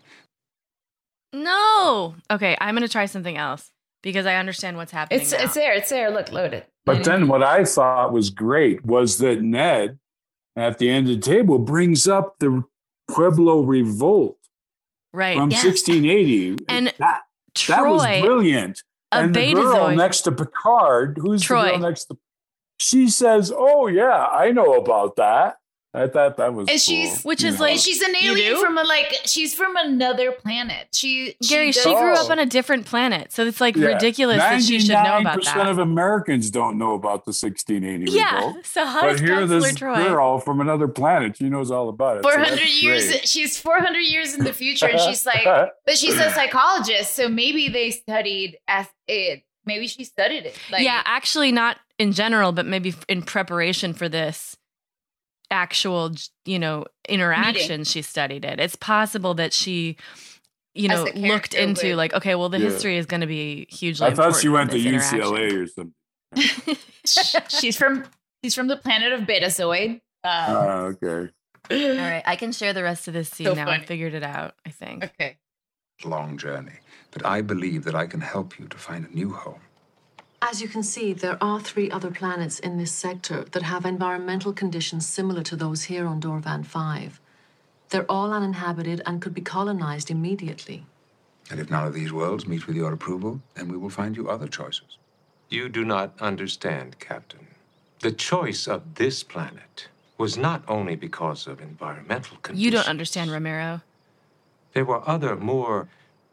[SPEAKER 4] No. Okay, I'm going to try something else because I understand what's happening.
[SPEAKER 3] It's there. Look, load it.
[SPEAKER 5] But then what I thought was great was that Ned, at the end of the table, brings up the Pueblo Revolt from 1680.
[SPEAKER 4] And
[SPEAKER 5] that was brilliant. And the girl next to Picard, who's the girl next to, she says, oh, yeah, I know about that. I thought that was
[SPEAKER 3] And
[SPEAKER 5] cool.
[SPEAKER 4] Which is
[SPEAKER 5] You know.
[SPEAKER 4] like-
[SPEAKER 3] she's an
[SPEAKER 4] You
[SPEAKER 3] alien
[SPEAKER 4] do?
[SPEAKER 3] from she's from another planet.
[SPEAKER 4] Gary, she grew up on a different planet, so it's like
[SPEAKER 5] Yeah.
[SPEAKER 4] ridiculous that she should know about
[SPEAKER 5] 99%
[SPEAKER 4] that.
[SPEAKER 5] of Americans don't know about the 1680
[SPEAKER 4] Yeah,
[SPEAKER 5] revolt.
[SPEAKER 4] so how
[SPEAKER 5] But
[SPEAKER 4] does
[SPEAKER 5] here,
[SPEAKER 4] Counselor
[SPEAKER 5] this
[SPEAKER 4] Troy?
[SPEAKER 5] girl from another planet, she knows all about it. so
[SPEAKER 3] 400
[SPEAKER 5] that's
[SPEAKER 3] years.
[SPEAKER 5] great.
[SPEAKER 3] She's 400 years in the future, and she's like, but she's a psychologist, so maybe they studied it. Maybe she studied it. Like,
[SPEAKER 4] Yeah, actually, not in general, but maybe in preparation for this actual, interaction,
[SPEAKER 3] Meeting.
[SPEAKER 4] she studied it. It's possible that she,
[SPEAKER 3] As a
[SPEAKER 4] looked
[SPEAKER 3] character
[SPEAKER 4] into
[SPEAKER 3] would.
[SPEAKER 4] like, okay, well, the
[SPEAKER 5] Yeah.
[SPEAKER 4] history is going to be hugely.
[SPEAKER 5] I thought she
[SPEAKER 4] important
[SPEAKER 5] went
[SPEAKER 4] in
[SPEAKER 5] to
[SPEAKER 4] this
[SPEAKER 5] UCLA
[SPEAKER 4] interaction.
[SPEAKER 5] or something.
[SPEAKER 3] she's from the planet of Betazoid.
[SPEAKER 5] Okay.
[SPEAKER 4] All right, I can share the rest of this scene
[SPEAKER 3] So
[SPEAKER 4] now. I
[SPEAKER 3] funny.
[SPEAKER 4] figured it out, I think.
[SPEAKER 3] Okay.
[SPEAKER 2] Long journey, but I believe that I can help you to find a new home.
[SPEAKER 8] As you can see, there are 3 other planets in this sector that have environmental conditions similar to those here on Dorvan 5. They're all uninhabited and could be colonized immediately.
[SPEAKER 2] And if none of these worlds meet with your approval, then we will find you other choices.
[SPEAKER 9] You do not understand, Captain. The choice of this planet was not only because of environmental conditions.
[SPEAKER 4] You don't understand, Romero.
[SPEAKER 9] There were other, more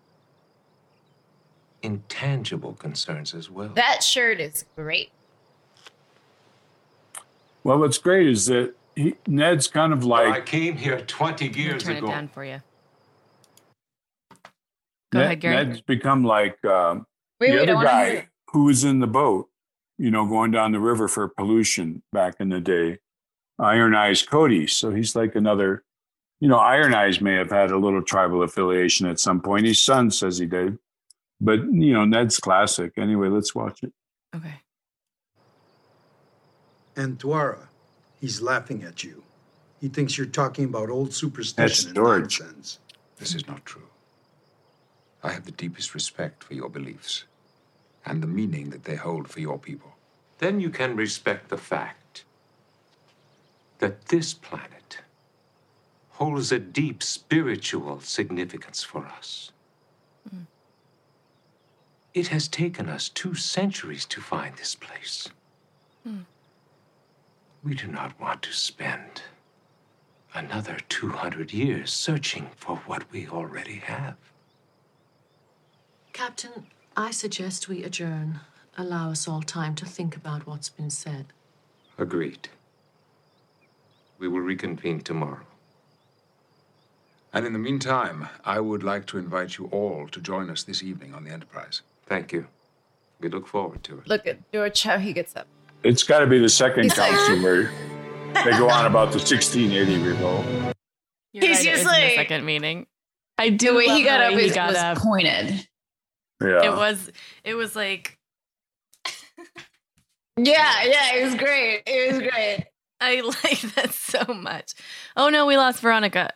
[SPEAKER 9] intangible concerns as well.
[SPEAKER 3] That shirt is great.
[SPEAKER 5] Well, what's great is that Ned's kind of
[SPEAKER 9] I
[SPEAKER 5] like
[SPEAKER 9] came here 20
[SPEAKER 4] I'm gonna
[SPEAKER 9] years
[SPEAKER 4] turn
[SPEAKER 9] ago.
[SPEAKER 4] it down for you. Go ahead, Gary.
[SPEAKER 5] Ned's become like
[SPEAKER 3] Wait,
[SPEAKER 5] the
[SPEAKER 3] wait, I
[SPEAKER 5] other
[SPEAKER 3] want to hear.
[SPEAKER 5] guy who was in the boat, going down the river for pollution back in the day. Iron Eyes Cody. So he's like another, Iron Eyes may have had a little tribal affiliation at some point. His son says he did. But, Ned's classic. Anyway, let's watch it.
[SPEAKER 4] Okay.
[SPEAKER 1] And Tuara, he's laughing at you. He thinks you're talking about old superstition and
[SPEAKER 5] George.
[SPEAKER 1] nonsense.
[SPEAKER 2] This is not true. I have the deepest respect for your beliefs and the meaning that they hold for your people.
[SPEAKER 9] Then you can respect the fact that this planet holds a deep spiritual significance for us. It has taken us 2 centuries to find this place. We do not want to spend another 200 years searching for what we already have.
[SPEAKER 8] Captain, I suggest we adjourn. Allow us all time to think about what's been said.
[SPEAKER 9] Agreed. We will reconvene tomorrow.
[SPEAKER 2] And in the meantime, I would like to invite you all to join us this evening on the Enterprise.
[SPEAKER 9] Thank you. We look forward to it.
[SPEAKER 3] Look at George how he gets up.
[SPEAKER 5] It's got to be the second
[SPEAKER 3] He's like-
[SPEAKER 5] council where they go on about the 1680 revolt.
[SPEAKER 4] You're
[SPEAKER 3] He's
[SPEAKER 4] right, it
[SPEAKER 3] just
[SPEAKER 4] was in the
[SPEAKER 3] like-
[SPEAKER 4] second meeting. I do
[SPEAKER 3] The way
[SPEAKER 4] love
[SPEAKER 3] he got
[SPEAKER 4] the
[SPEAKER 3] up
[SPEAKER 4] way he
[SPEAKER 3] is,
[SPEAKER 4] got
[SPEAKER 3] was
[SPEAKER 4] up.
[SPEAKER 3] pointed.
[SPEAKER 5] Yeah.
[SPEAKER 4] It was like
[SPEAKER 3] Yeah, it was great. It was great.
[SPEAKER 4] I like that so much. Oh no, we lost Veronica.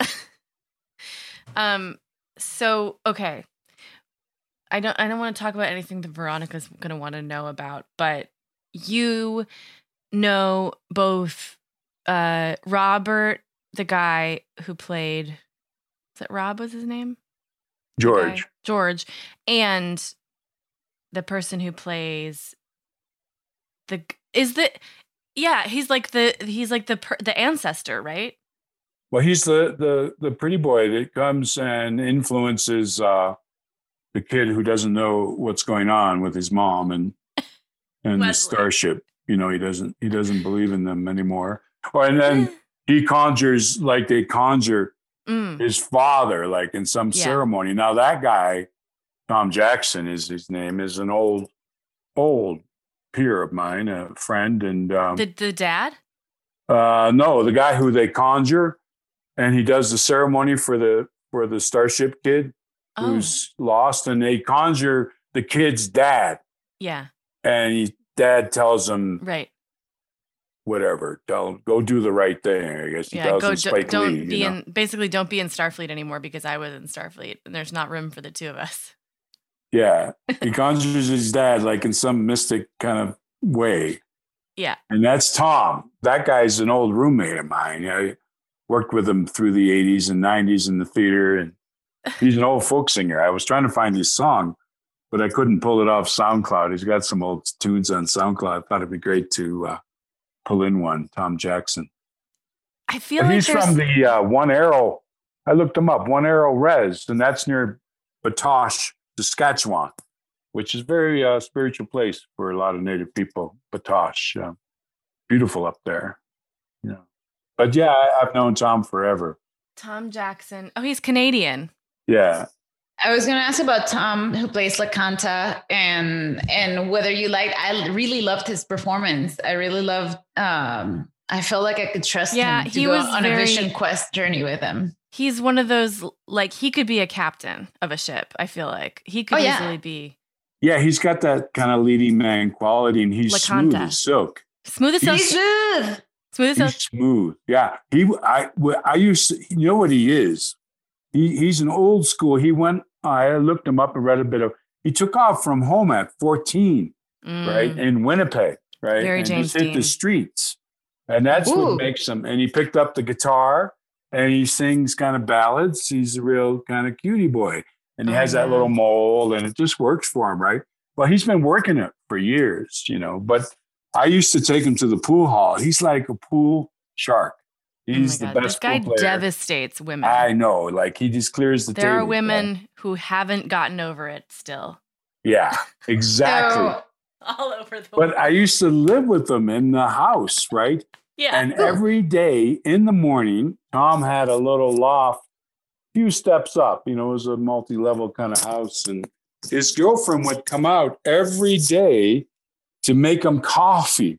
[SPEAKER 4] So okay. I don't want to talk about anything that Veronica's gonna want to know about, but you know both Robert, the guy who played, is it Rob was his name?
[SPEAKER 5] George.
[SPEAKER 4] George, and the person who plays he's like the ancestor, right?
[SPEAKER 5] Well, he's the pretty boy that comes and influences the kid who doesn't know what's going on with his mom and the
[SPEAKER 4] Wesley.
[SPEAKER 5] starship. He doesn't believe in them anymore. And then he conjures like they conjure his father, like in some
[SPEAKER 4] Yeah.
[SPEAKER 5] ceremony. Now that guy, Tom Jackson is his name, is an old peer of mine, a friend, and
[SPEAKER 4] The dad?
[SPEAKER 5] no, the guy who they conjure, and he does the ceremony for the starship kid who's lost, and they conjure the kid's dad,
[SPEAKER 4] Yeah,
[SPEAKER 5] and dad tells him
[SPEAKER 4] right.
[SPEAKER 5] whatever, tell him go do the right thing. I guess he
[SPEAKER 4] Yeah,
[SPEAKER 5] tells him Spike
[SPEAKER 4] don't
[SPEAKER 5] Lee,
[SPEAKER 4] be in basically don't be in Starfleet anymore because I was in Starfleet and there's not room for the two of us.
[SPEAKER 5] Yeah, he conjures his dad like in some mystic kind of way.
[SPEAKER 4] Yeah.
[SPEAKER 5] And that's Tom. That guy's an old roommate of mine. I worked with him through the 80s and 90s in the theater. And he's an old folk singer. I was trying to find his song, but I couldn't pull it off SoundCloud. He's got some old tunes on SoundCloud. I thought it'd be great to pull in one, Tom Jackson.
[SPEAKER 4] I feel like
[SPEAKER 5] he's from the One Arrow. I looked him up, One Arrow Res, and that's near Batoche, Saskatchewan, which is a very spiritual place for a lot of Native people. Batoche, beautiful up there. You know. But yeah, I've known Tom forever.
[SPEAKER 4] Tom Jackson. Oh, he's Canadian.
[SPEAKER 5] Yeah.
[SPEAKER 3] I was going to ask about Tom, who plays LaCanta, and whether you liked. I really loved his performance. I really loved. I felt like I could trust him to go on a vision quest journey with him.
[SPEAKER 4] He's one of those, like, he could be a captain of a ship. I feel like he could easily be.
[SPEAKER 5] Yeah, he's got that kind of leading man quality, and he's
[SPEAKER 4] LaCanta.
[SPEAKER 5] smooth as silk.
[SPEAKER 4] Smooth as silk.
[SPEAKER 3] He's smooth.
[SPEAKER 4] Smooth as silk.
[SPEAKER 5] He's smooth. Yeah. I used to, you know what he is? He's an old school. I looked him up and read a bit of, he took off from home at 14, right? In Winnipeg, right?
[SPEAKER 4] Very
[SPEAKER 5] and
[SPEAKER 4] James
[SPEAKER 5] just hit
[SPEAKER 4] Dean.
[SPEAKER 5] the streets. And that's what makes him. And he picked up the guitar and he sings kind of ballads. He's a real kind of cutie boy. And he has that little mole and it just works for him, right? Well, he's been working it for years, you know, but I used to take him to the pool hall. He's like a pool shark. He's the best
[SPEAKER 4] This guy
[SPEAKER 5] pool player.
[SPEAKER 4] devastates women.
[SPEAKER 5] I know, like he just clears the table.
[SPEAKER 4] There are women who haven't gotten over it still.
[SPEAKER 5] Yeah, exactly.
[SPEAKER 4] All over the
[SPEAKER 5] But I used to live with them in the house, right?
[SPEAKER 4] Yeah.
[SPEAKER 5] And every day in the morning, Tom had a little loft, few steps up. You know, it was a multi-level kind of house. And his girlfriend would come out every day to make him coffee.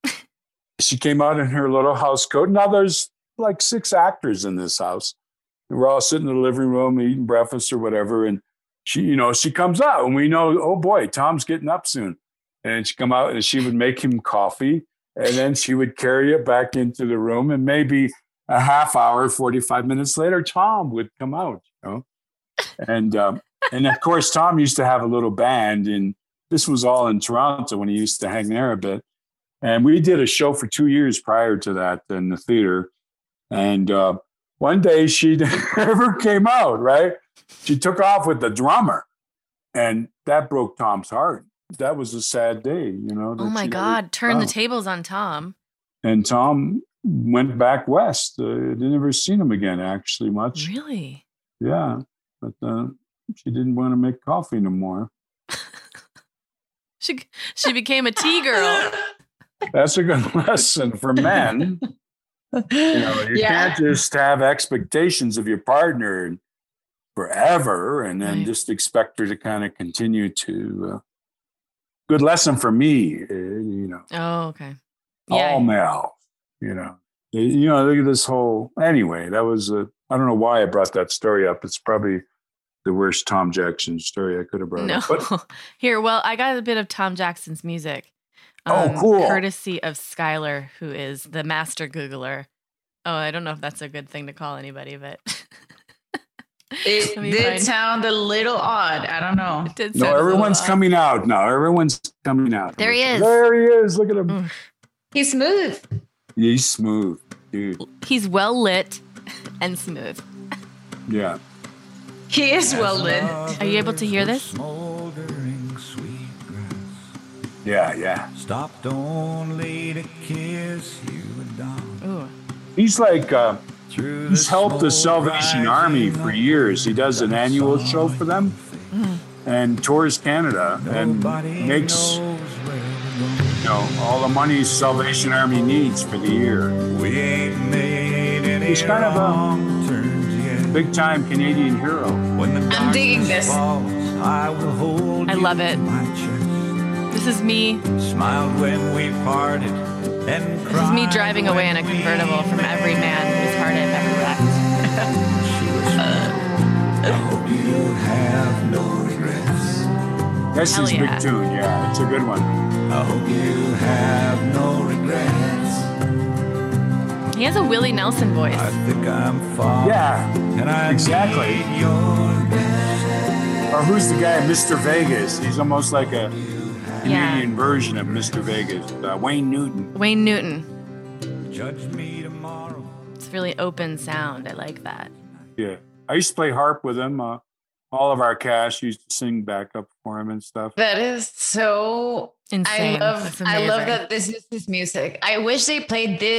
[SPEAKER 5] She came out in her little house coat. Now there's like 6 actors in this house. And we're all sitting in the living room eating breakfast or whatever. And she comes out and we know, oh boy, Tom's getting up soon. And she'd come out and she would make him coffee. And then she would carry it back into the room. And maybe a half hour, 45 minutes later, Tom would come out, you know. And of course, Tom used to have a little band. And this was all in Toronto when he used to hang there a bit. And we did a show for 2 years prior to that in the theater. And one day she never came out, right? She took off with the drummer. And that broke Tom's heart. That was a sad day, you know.
[SPEAKER 4] Oh my God, turn the tables on Tom.
[SPEAKER 5] And Tom went back west. They never seen him again, actually, much.
[SPEAKER 4] Really?
[SPEAKER 5] Yeah. But she didn't want to make coffee no more.
[SPEAKER 4] She became a tea girl.
[SPEAKER 5] That's a good lesson for men. You can't just have expectations of your partner forever and then just expect her to kind of continue to. Good lesson for me, you know.
[SPEAKER 4] Oh, okay.
[SPEAKER 5] All male, you know. Look at this whole. Anyway, that was I don't know why I brought that story up. It's probably the worst Tom Jackson story I could have brought up. But,
[SPEAKER 4] here, well, I got a bit of Tom Jackson's music.
[SPEAKER 5] Cool.
[SPEAKER 4] Courtesy of Skylar, who is the master Googler. Oh, I don't know if that's a good thing to call anybody, but
[SPEAKER 3] it did sound a little odd. I don't know.
[SPEAKER 4] It did
[SPEAKER 5] no, everyone's coming out now. Everyone's coming out.
[SPEAKER 4] There he is.
[SPEAKER 5] There he is. Look at him.
[SPEAKER 3] He's smooth.
[SPEAKER 5] He's smooth, dude.
[SPEAKER 4] He's well lit and smooth.
[SPEAKER 5] Yeah.
[SPEAKER 3] He is well lit.
[SPEAKER 4] Are you able to hear this?
[SPEAKER 5] Yeah.
[SPEAKER 10] Stopped only to kiss you down.
[SPEAKER 4] Ooh.
[SPEAKER 5] He's like, he's helped the Salvation Army for years. He does an annual show for them and tours Canada and makes, all the money Salvation Army needs for the year.
[SPEAKER 10] We ain't made any
[SPEAKER 5] He's kind of a big-time Canadian hero.
[SPEAKER 3] I'm digging this.
[SPEAKER 4] I love it. This is me.
[SPEAKER 10] Smiled when we parted.
[SPEAKER 4] This is me driving away in a convertible from every man whose heart I've ever wrecked.
[SPEAKER 10] I hope you have no regrets.
[SPEAKER 5] That's his big tune, yeah. It's a good one.
[SPEAKER 10] I hope you have no regrets.
[SPEAKER 4] He has a Willie Nelson voice.
[SPEAKER 10] I think I'm far.
[SPEAKER 5] Yeah,
[SPEAKER 10] and I
[SPEAKER 5] exactly.
[SPEAKER 10] need your best.
[SPEAKER 5] Or who's the guy, Mr. Vegas? He's almost like a Canadian version of Mr. Vegas. Wayne Newton.
[SPEAKER 4] Wayne Newton.
[SPEAKER 10] Judge me tomorrow.
[SPEAKER 4] It's really open sound. I like that.
[SPEAKER 5] Yeah. I used to play harp with him. All of our cast used to sing backup for him and stuff.
[SPEAKER 3] That is so
[SPEAKER 4] insane.
[SPEAKER 3] I love that this is his music. I wish they played this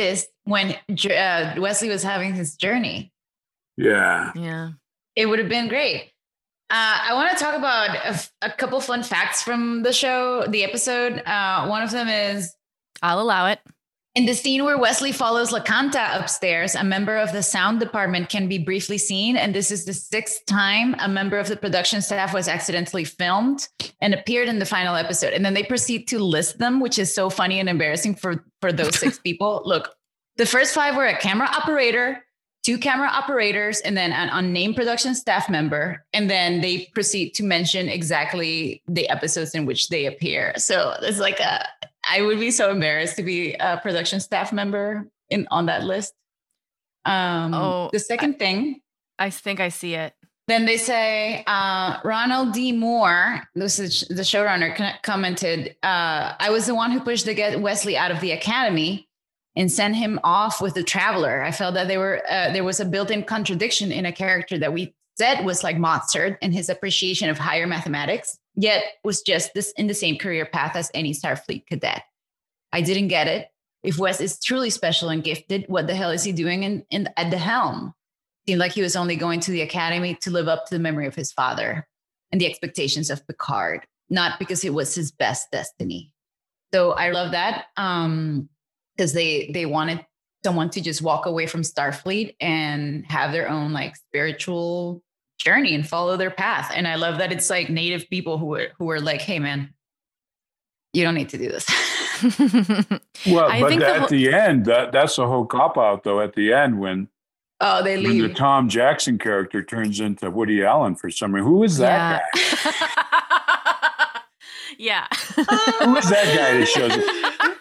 [SPEAKER 3] when Wesley was having his journey.
[SPEAKER 5] Yeah.
[SPEAKER 4] Yeah.
[SPEAKER 3] It would have been great. I want to talk about a couple fun facts from the show, the episode. One of them is,
[SPEAKER 4] I'll allow it.
[SPEAKER 3] in the scene where Wesley follows LaCanta upstairs, a member of the sound department can be briefly seen. And this is the 6th time a member of the production staff was accidentally filmed and appeared in the final episode. And then they proceed to list them, which is so funny and embarrassing for those 6 people. Look, the first 5 were a camera operator, 2 camera operators, and then an unnamed production staff member. And then they proceed to mention exactly the episodes in which they appear. So it's like I would be so embarrassed to be a production staff member on that list. The second thing.
[SPEAKER 4] I think I see it.
[SPEAKER 3] Then they say, Ronald D. Moore, this is the showrunner, commented, I was the one who pushed to get Wesley out of the academy and send him off with the Traveler. I felt that there was a built-in contradiction in a character that we said was like Mozart and his appreciation of higher mathematics, yet was just in the same career path as any Starfleet cadet. I didn't get it. If Wes is truly special and gifted, what the hell is he doing at the helm? Seemed like he was only going to the academy to live up to the memory of his father and the expectations of Picard, not because it was his best destiny. So I love that. Because they wanted someone to just walk away from Starfleet and have their own like spiritual journey and follow their path. And I love that it's like native people who were like, hey man, you don't need to do this.
[SPEAKER 5] Well, but at the end, that's the whole cop out though. At the end, when
[SPEAKER 3] they leave,
[SPEAKER 5] when the Tom Jackson character turns into Woody Allen for some reason, who is that guy?
[SPEAKER 4] Yeah.
[SPEAKER 5] Who is that guy that shows up?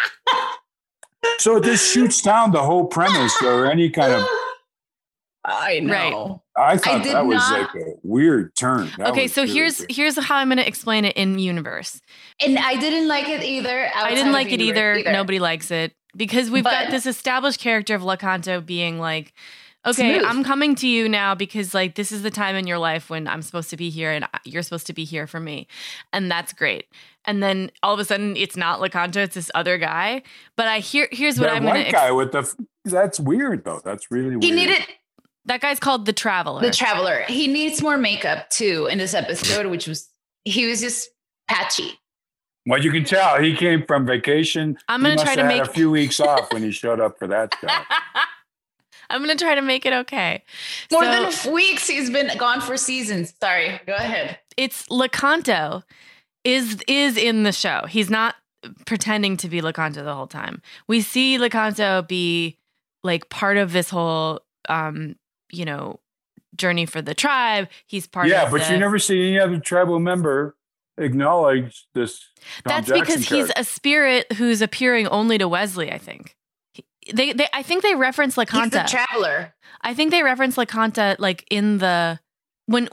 [SPEAKER 5] So this shoots down the whole premise or any kind of.
[SPEAKER 3] I know.
[SPEAKER 5] Right. I thought that was like a weird turn.
[SPEAKER 4] Okay, so here's how I'm going to explain it in universe.
[SPEAKER 3] And I didn't like it either.
[SPEAKER 4] I didn't like it either. Nobody likes it because we've got this established character of LaCanta being like, okay, smooth. I'm coming to you now because like this is the time in your life when I'm supposed to be here and you're supposed to be here for me. And that's great. And then all of a sudden it's not LaCanta, it's this other guy. But here's what I'm going to
[SPEAKER 5] guy with that's weird though. That's really weird.
[SPEAKER 3] He needed
[SPEAKER 4] that guy's called the Traveler.
[SPEAKER 3] The Traveler. He needs more makeup too in this episode, he was just patchy.
[SPEAKER 5] Well, you can tell he came from vacation.
[SPEAKER 4] I'm going to try to make
[SPEAKER 5] a few weeks off when he showed up for that stuff.
[SPEAKER 4] I'm going to try to make it okay.
[SPEAKER 3] More than weeks. He's been gone for seasons. Sorry. Go ahead.
[SPEAKER 4] It's LaCanta is in the show. He's not pretending to be LaCanta the whole time. We see LaCanta be like part of this whole, journey for the tribe. He's part of
[SPEAKER 5] but you never see any other tribal member acknowledge this.
[SPEAKER 4] That's because he's a spirit who's appearing only to Wesley, I think. I think they reference LaCanta.
[SPEAKER 3] He's the Traveler.
[SPEAKER 4] I think they reference LaCanta like in the when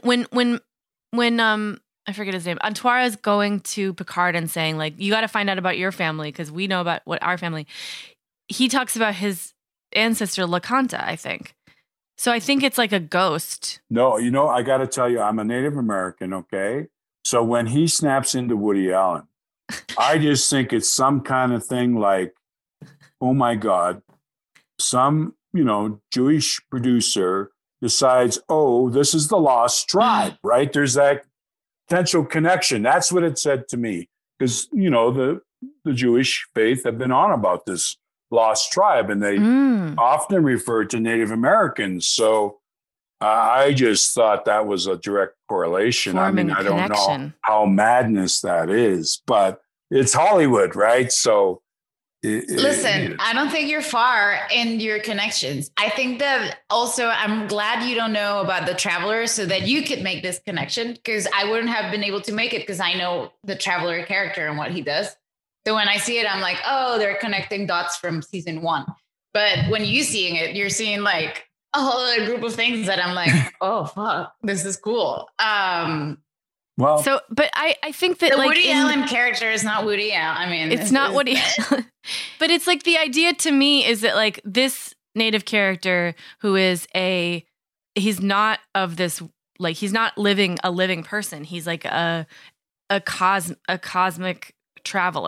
[SPEAKER 4] I forget his name. Antoine is going to Picard and saying like, you got to find out about your family because we know about what our family. He talks about his ancestor LaCanta, I think. So I think it's like a ghost.
[SPEAKER 5] No, I got to tell you, I'm a Native American. Okay, so when he snaps into Woody Allen, I just think it's some kind of thing like, oh my God, some, Jewish producer decides, oh, this is the lost tribe, right? There's that potential connection. That's what it said to me. Because, the Jewish faith have been on about this lost tribe, and they often refer to Native Americans. So I just thought that was a direct correlation. I don't know how madness that is, but it's Hollywood, right? So
[SPEAKER 3] listen, I don't think you're far in your connections. I think that also I'm glad you don't know about the Traveler so that you could make this connection, because I wouldn't have been able to make it because I know the Traveler character and what he does. So when I see it, I'm like, oh, they're connecting dots from season 1. But when you're seeing it, you're seeing like a whole other group of things that I'm like, oh, fuck, this is cool.
[SPEAKER 5] Well,
[SPEAKER 4] so, but I think that
[SPEAKER 3] the
[SPEAKER 4] like
[SPEAKER 3] Woody Allen character is not Woody Allen. I mean,
[SPEAKER 4] it's not Woody Allen, but it's like the idea to me is that like this native character who is he's not of this, like he's not a living person. He's like a cosmic traveler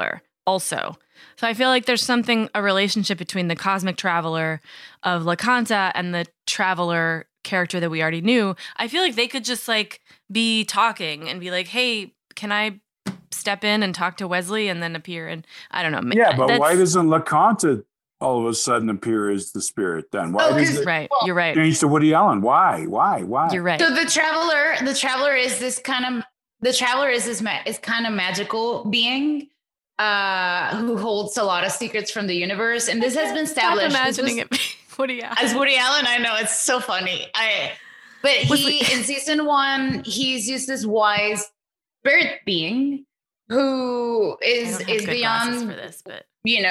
[SPEAKER 4] also. So I feel like there's a relationship between the cosmic traveler of Lakanta and the traveler character that we already knew. I feel like they could just like be talking and be like, hey, can I step in and talk to Wesley and then appear? And I don't know.
[SPEAKER 5] Yeah, but why doesn't Lakanta all of a sudden appear as the spirit then? Why does it
[SPEAKER 4] right, you're right.
[SPEAKER 5] change to Woody Allen? Why?
[SPEAKER 4] You're right.
[SPEAKER 3] So the traveler is this kind of magical being who holds a lot of secrets from the universe, and this has been established.
[SPEAKER 4] Stop imagining it. Woody Allen.
[SPEAKER 3] As Woody Allen, I know it's so funny. But in season 1, he's just this wise spirit being who is beyond
[SPEAKER 4] for this, but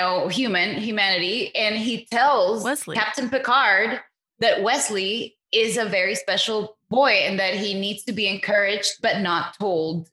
[SPEAKER 3] humanity, and he tells
[SPEAKER 4] Wesley.
[SPEAKER 3] Captain Picard that Wesley is a very special boy and that he needs to be encouraged but not told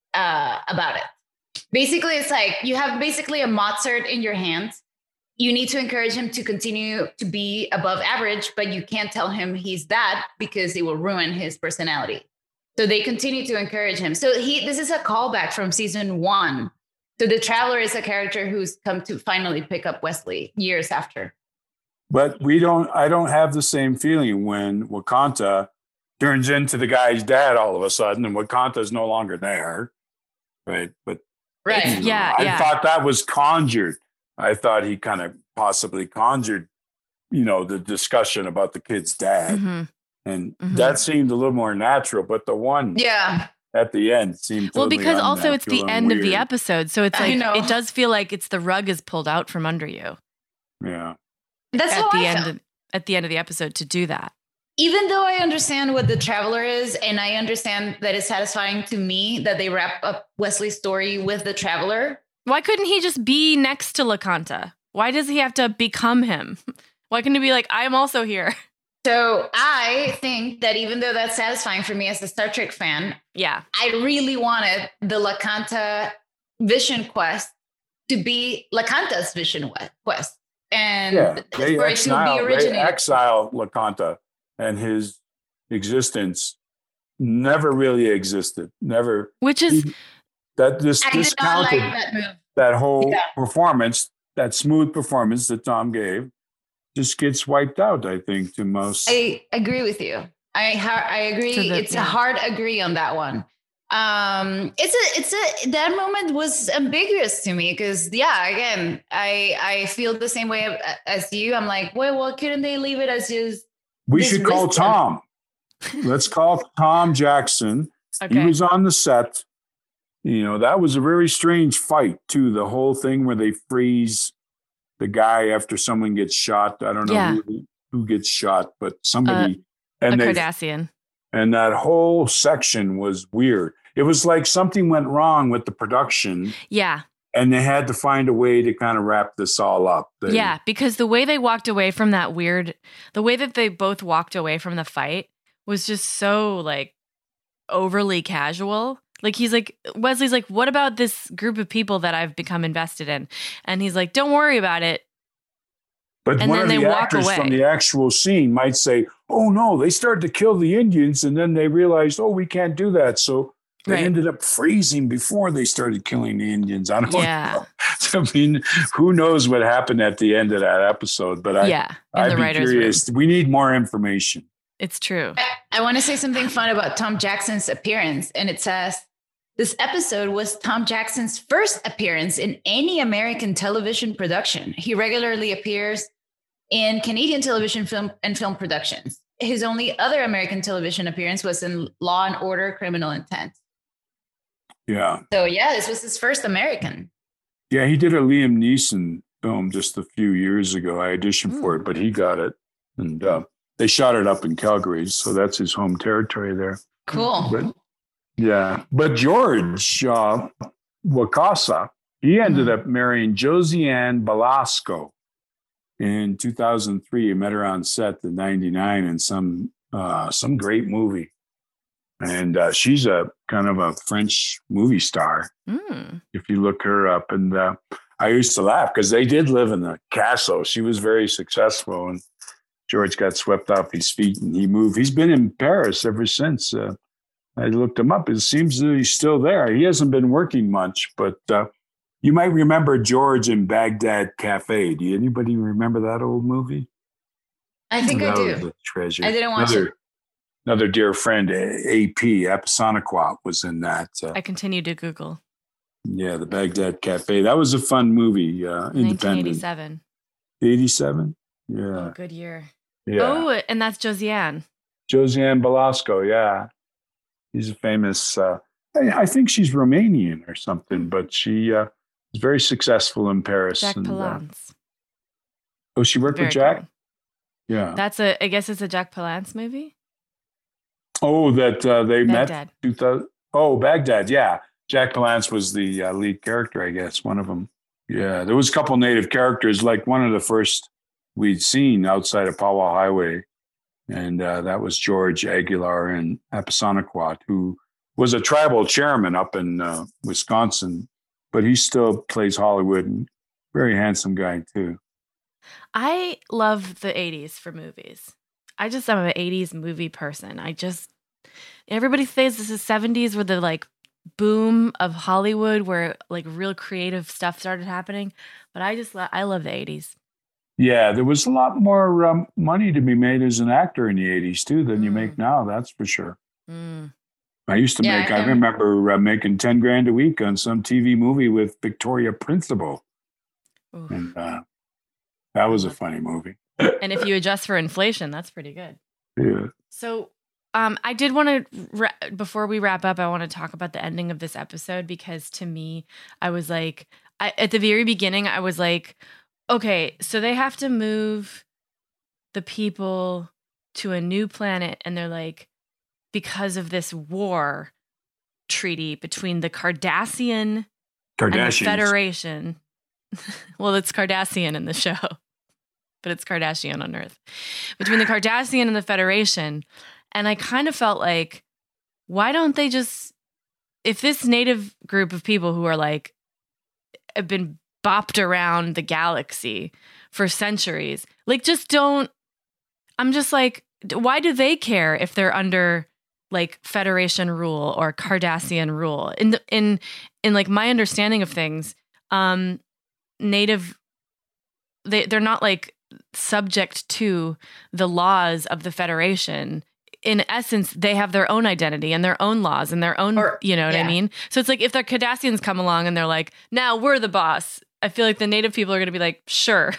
[SPEAKER 3] about it. Basically, it's like you have basically a Mozart in your hands. You need to encourage him to continue to be above average, but you can't tell him he's that because it will ruin his personality. So they continue to encourage him. So this is a callback from season 1. So the traveler is a character who's come to finally pick up Wesley years after.
[SPEAKER 5] But I don't have the same feeling when Wakanta turns into the guy's dad all of a sudden, and Wakanta is no longer there. Right. But
[SPEAKER 3] right.
[SPEAKER 5] I thought that was conjured. I thought he kind of possibly conjured, the discussion about the kid's dad.
[SPEAKER 4] Mm-hmm.
[SPEAKER 5] And that seemed a little more natural, but the one at the end seemed totally
[SPEAKER 4] because also it's the
[SPEAKER 5] unnatural
[SPEAKER 4] end
[SPEAKER 5] and
[SPEAKER 4] of the
[SPEAKER 5] weird.
[SPEAKER 4] episode. So it's like, it does feel like it's the rug is pulled out from under you.
[SPEAKER 5] Yeah.
[SPEAKER 3] That's
[SPEAKER 4] at the end of the episode to do that.
[SPEAKER 3] Even though I understand what the traveler is, and I understand that it's satisfying to me that they wrap up Wesley's story with the traveler.
[SPEAKER 4] Why couldn't he just be next to Lakanta? Why does he have to become him? Why couldn't he be like, I'm also here?
[SPEAKER 3] So I think that even though that's satisfying for me as a Star Trek fan, I really wanted the Lakanta Vision Quest to be Lakanta's Vision Quest. And
[SPEAKER 5] they
[SPEAKER 3] for it to be originated.
[SPEAKER 5] They exile Lakanta, and his existence never really existed. Never.
[SPEAKER 4] Which is
[SPEAKER 5] discounted that whole performance, that smooth performance that Tom gave, just gets wiped out, I think, to most.
[SPEAKER 3] I agree with you. I agree. It's a hard agree on that one. That moment was ambiguous to me because again, I feel the same way as you. I'm like, well, couldn't they leave it as just?
[SPEAKER 5] We should call Tom. Let's call Tom Jackson.
[SPEAKER 4] Okay.
[SPEAKER 5] He was on the set. That was a very strange fight too. The whole thing where they freeze the guy after someone gets shot. I don't know who gets shot, but somebody
[SPEAKER 4] Cardassian.
[SPEAKER 5] And that whole section was weird. It was like something went wrong with the production.
[SPEAKER 4] Yeah.
[SPEAKER 5] And they had to find a way to kind of wrap this all up.
[SPEAKER 4] Because the way they walked away from the way that they both walked away from the fight was just so like overly casual. Like Wesley's like, what about this group of people that I've become invested in? And he's like, don't worry about it.
[SPEAKER 5] But one of the actors from the actual scene might say, oh no, they started to kill the Indians and then they realized, oh, we can't do that. So they ended up freezing before they started killing the Indians. I don't know. I mean, who knows what happened at the end of that episode, but I'd be curious. We need more information.
[SPEAKER 4] It's true.
[SPEAKER 3] I want to say something fun about Tom Jackson's appearance. And it says, this episode was Tom Jackson's first appearance in any American television production. He regularly appears in Canadian television, film productions. His only other American television appearance was in Law and Order: Criminal Intent.
[SPEAKER 5] Yeah.
[SPEAKER 3] So this was his first American.
[SPEAKER 5] Yeah, he did a Liam Neeson film just a few years ago. I auditioned for it, but he got it. And they shot it up in Calgary, so that's his home territory there.
[SPEAKER 3] Cool.
[SPEAKER 5] But George Wakasa, he ended up marrying Josiane Belasco in 2003. He met her on set in '99 in some great movie. And she's a kind of a French movie star, if you look her up. And I used to laugh because they did live in the castle. She was very successful, and George got swept off his feet and he moved. He's been in Paris ever since. I looked him up. It seems that he's still there. He hasn't been working much, but You might remember George in Baghdad Cafe. Do anybody remember that old movie?
[SPEAKER 3] I think I
[SPEAKER 5] That was
[SPEAKER 3] do.
[SPEAKER 5] a treasure.
[SPEAKER 3] I didn't watch it.
[SPEAKER 5] Another dear friend, AP, Apasanaquat, was in that.
[SPEAKER 4] I continue to Google.
[SPEAKER 5] Yeah, the Baghdad Cafe. That was a fun movie. Independent.
[SPEAKER 4] 1987.
[SPEAKER 5] 87? Yeah.
[SPEAKER 4] Oh, good year.
[SPEAKER 5] Yeah.
[SPEAKER 4] Oh, and that's Josiane.
[SPEAKER 5] Josiane Velasco, yeah. She's a famous, I think she's Romanian or something, but she was very successful in Paris.
[SPEAKER 4] Jack
[SPEAKER 5] and,
[SPEAKER 4] Palance.
[SPEAKER 5] oh, she worked
[SPEAKER 4] Very
[SPEAKER 5] with Jack?
[SPEAKER 4] cool.
[SPEAKER 5] Yeah.
[SPEAKER 4] I guess it's a Jack Palance movie.
[SPEAKER 5] Oh, that they
[SPEAKER 4] Baghdad.
[SPEAKER 5] met? 2000, Baghdad, yeah. Jack Palance was the lead character, I guess, one of them. Yeah, there was a couple native characters, like one of the first we'd seen outside of Powell Highway. And that was George Aguilar in Apasanaquat, who was a tribal chairman up in Wisconsin, but he still plays Hollywood and very handsome guy too.
[SPEAKER 4] I love the 80s for movies. I'm an 80s movie person. Everybody says this is 70s where the like boom of Hollywood where like real creative stuff started happening. But I love the 80s.
[SPEAKER 5] Yeah, there was a lot more money to be made as an actor in the 80s too than you make now, that's for sure.
[SPEAKER 4] Mm.
[SPEAKER 5] I used to I remember making 10 grand a week on some TV movie with Victoria Principal.
[SPEAKER 4] Oof.
[SPEAKER 5] And that was a funny movie.
[SPEAKER 4] And if you adjust for inflation, that's pretty good.
[SPEAKER 5] Yeah.
[SPEAKER 4] So I did want to, before we wrap up, I want to talk about the ending of this episode because to me, I was like, at the very beginning, I was like, okay, so they have to move the people to a new planet and they're like, because of this war treaty between the Cardassian and the Federation. Well, it's Cardassian in the show, but it's Kardashian on Earth. Between the Cardassian and the Federation. And I kind of felt like, why don't they just, if this native group of people who are like, have been bopped around the galaxy for centuries, like just don't, I'm just like, why do they care if they're under like Federation rule or Cardassian rule? In like my understanding of things, native, they're not like subject to the laws of the Federation. In essence, they have their own identity and their own laws and their own, you know what I mean? So it's like if the Cardassians come along and they're like, now we're the boss, I feel like the native people are going to be like, sure.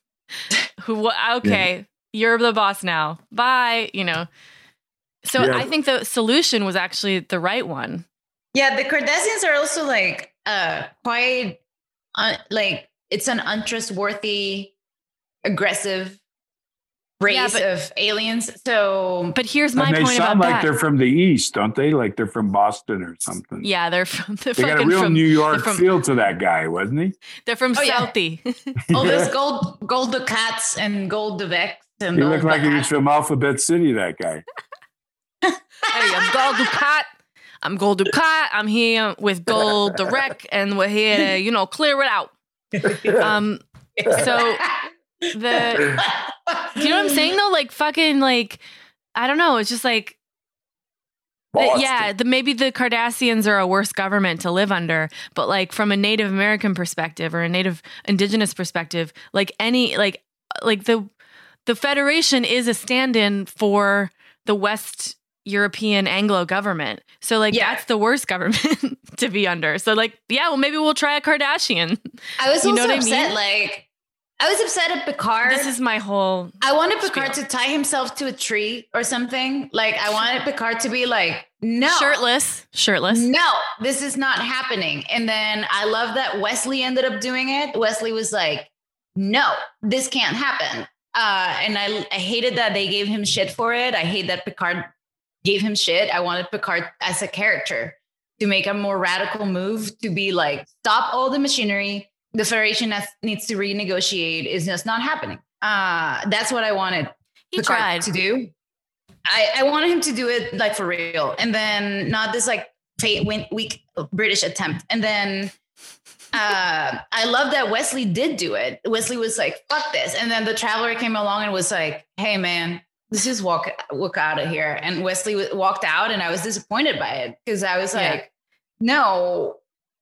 [SPEAKER 4] Okay, you're the boss now. Bye, you know. So I think the solution was actually the right one.
[SPEAKER 3] Yeah, the Cardassians are also like quite like it's an untrustworthy, aggressive race of aliens. So,
[SPEAKER 4] but here's my point about that. They
[SPEAKER 5] sound like they're from the East, don't they? Like they're from Boston or something.
[SPEAKER 4] Yeah, they're from.
[SPEAKER 5] They got a real New York feel to that guy, wasn't he?
[SPEAKER 4] They're from Southie.
[SPEAKER 3] Oh, there's Gold the Cats and Gold the Vex. And
[SPEAKER 5] he looked like he was from Alphabet City, that guy.
[SPEAKER 4] Hey, I'm Gold Ducat. Gold Ducat. I'm here with Gold the Wreck, and we're here to, clear it out. So you know what I'm saying though? Like fucking like, I don't know. It's just like, maybe the Cardassians are a worse government to live under, but like from a Native American perspective or a Native Indigenous perspective, like the Federation is a stand-in for the West European Anglo government. So like that's the worst government to be under. So like, maybe we'll try a Kardashian.
[SPEAKER 3] I was also upset. I was upset at Picard.
[SPEAKER 4] This is my whole.
[SPEAKER 3] I wanted Picard to tie himself to a tree or something. Like I wanted Picard to be like, no,
[SPEAKER 4] shirtless.
[SPEAKER 3] No, this is not happening. And then I love that Wesley ended up doing it. Wesley was like, no, this can't happen. And I hated that they gave him shit for it. I hate that Picard gave him shit. I wanted Picard as a character to make a more radical move, to be like, stop all the machinery. The Federation needs to renegotiate. Is just not happening. That's what I wanted Picard to do. I wanted him to do it like for real. And then not this like weak British attempt. And then I love that Wesley did do it. Wesley was like, fuck this. And then the Traveler came along and was like, hey man, let's just walk out of here. And Wesley walked out and I was disappointed by it because I was like, no,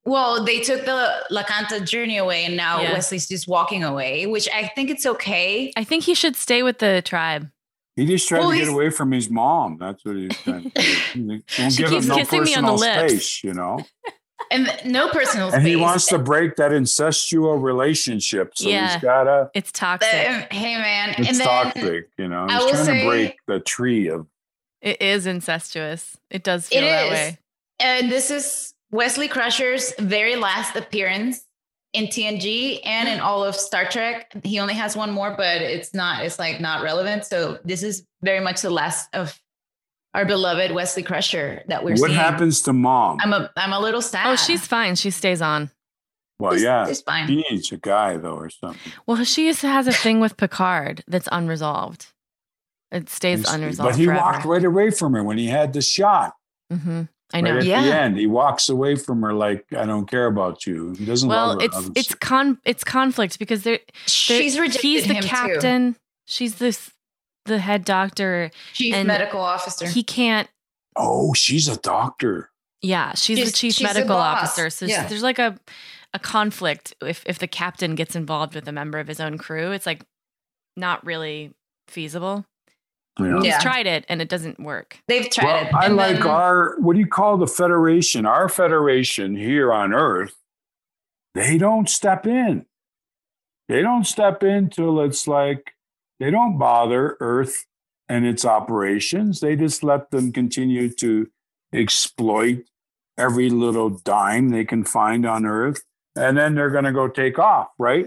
[SPEAKER 3] Well, they took the Lacanta journey away, and now
[SPEAKER 4] Yeah.
[SPEAKER 3] Wesley's just walking away, which I think it's okay.
[SPEAKER 4] I think he should stay with the tribe.
[SPEAKER 5] He just tried
[SPEAKER 3] Well,
[SPEAKER 5] to get
[SPEAKER 3] he's-
[SPEAKER 5] away from his mom. That's what he's trying to do. Don't
[SPEAKER 4] She
[SPEAKER 5] give him
[SPEAKER 4] keeps
[SPEAKER 5] no
[SPEAKER 4] kissing me on the
[SPEAKER 5] personal
[SPEAKER 4] lips.
[SPEAKER 5] space, you know?
[SPEAKER 3] And no personal space.
[SPEAKER 5] And he wants to break that incestual relationship. So
[SPEAKER 4] Yeah.
[SPEAKER 5] he's got to,
[SPEAKER 4] It's toxic.
[SPEAKER 3] Hey, man.
[SPEAKER 5] it's
[SPEAKER 3] and then
[SPEAKER 5] toxic, you know?
[SPEAKER 3] I
[SPEAKER 5] He's
[SPEAKER 3] will
[SPEAKER 5] trying
[SPEAKER 3] say-
[SPEAKER 5] to break the tree of,
[SPEAKER 4] It is incestuous. It does feel
[SPEAKER 3] it
[SPEAKER 4] that
[SPEAKER 3] is.
[SPEAKER 4] way.
[SPEAKER 3] And this is Wesley Crusher's very last appearance in TNG and in all of Star Trek. He only has one more, but it's like not relevant. So this is very much the last of our beloved Wesley Crusher that we're
[SPEAKER 5] what
[SPEAKER 3] seeing.
[SPEAKER 5] happens to mom?
[SPEAKER 3] I'm a little sad.
[SPEAKER 4] Oh, she's fine. She stays on.
[SPEAKER 5] Well,
[SPEAKER 3] It's-
[SPEAKER 5] yeah.
[SPEAKER 3] it's fine.
[SPEAKER 5] She needs a guy, though, or something.
[SPEAKER 4] Well, she has a thing with Picard that's unresolved. It stays unresolved.
[SPEAKER 5] But he
[SPEAKER 4] forever.
[SPEAKER 5] walked right away from her when he had the shot.
[SPEAKER 4] Mm-hmm. I know.
[SPEAKER 5] Right at
[SPEAKER 3] Yeah.
[SPEAKER 5] the end, he walks away from her like, I don't care about you. He doesn't
[SPEAKER 4] Well,
[SPEAKER 5] love her.
[SPEAKER 4] it's conflict because
[SPEAKER 3] She's rejected
[SPEAKER 4] he's the
[SPEAKER 3] him too.
[SPEAKER 4] captain. She's the head doctor.
[SPEAKER 3] Chief
[SPEAKER 4] and
[SPEAKER 3] medical officer.
[SPEAKER 4] He can't.
[SPEAKER 5] Oh, she's a doctor.
[SPEAKER 4] Yeah, she's the chief
[SPEAKER 3] she's the
[SPEAKER 4] medical
[SPEAKER 3] boss.
[SPEAKER 4] officer. So
[SPEAKER 3] Yeah.
[SPEAKER 4] there's like a conflict if the captain gets involved with a member of his own crew. It's like not really feasible.
[SPEAKER 5] Yeah.
[SPEAKER 3] Yeah.
[SPEAKER 4] He's tried it and it doesn't work.
[SPEAKER 3] They've tried
[SPEAKER 5] Well,
[SPEAKER 3] it.
[SPEAKER 5] I
[SPEAKER 3] And
[SPEAKER 5] like
[SPEAKER 3] then-
[SPEAKER 5] our, what do you call the Federation? Our Federation here on Earth, they don't step in. They don't step in till it's like, they don't bother Earth and its operations. They just let them continue to exploit every little dime they can find on Earth. And then they're going to go take off, right?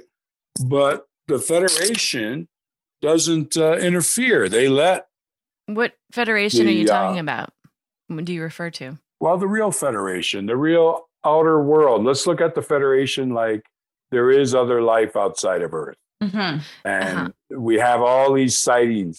[SPEAKER 5] But the Federation doesn't interfere. They let,
[SPEAKER 4] What federation are you
[SPEAKER 5] The,
[SPEAKER 4] talking about? What do you refer to?
[SPEAKER 5] well, the real Federation, the real outer world. Let's look at the Federation like there is other life outside of Earth.
[SPEAKER 3] Mhm.
[SPEAKER 5] And we have all these sightings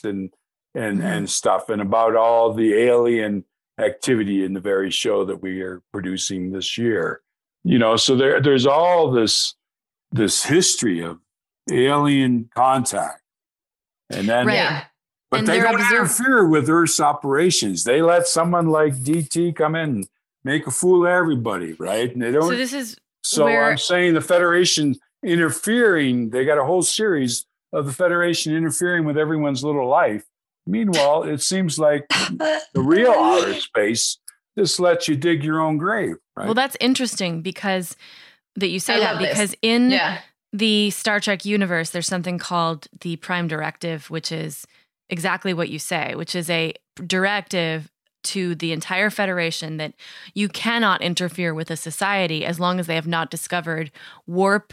[SPEAKER 5] and stuff, and about all the alien activity in the very show that we are producing this year. You know, so there's all this history of alien contact. And then
[SPEAKER 4] Right.
[SPEAKER 3] Yeah.
[SPEAKER 5] but
[SPEAKER 4] And
[SPEAKER 5] they
[SPEAKER 4] they're
[SPEAKER 5] don't
[SPEAKER 4] observ-
[SPEAKER 5] interfere with Earth's operations. They let someone like DT come in and make a fool of everybody, right? And they don't.
[SPEAKER 4] So this is
[SPEAKER 5] So
[SPEAKER 4] where-
[SPEAKER 5] I'm saying the Federation interfering, they got a whole series of the Federation interfering with everyone's little life. Meanwhile, it seems like the real outer space just lets you dig your own grave, right?
[SPEAKER 4] well, that's interesting because that you say
[SPEAKER 3] I
[SPEAKER 4] that
[SPEAKER 3] love this.
[SPEAKER 4] because in
[SPEAKER 3] Yeah.
[SPEAKER 4] the Star Trek universe, there's something called the Prime Directive, which is exactly what you say, which is a directive to the entire Federation that you cannot interfere with a society as long as they have not discovered warp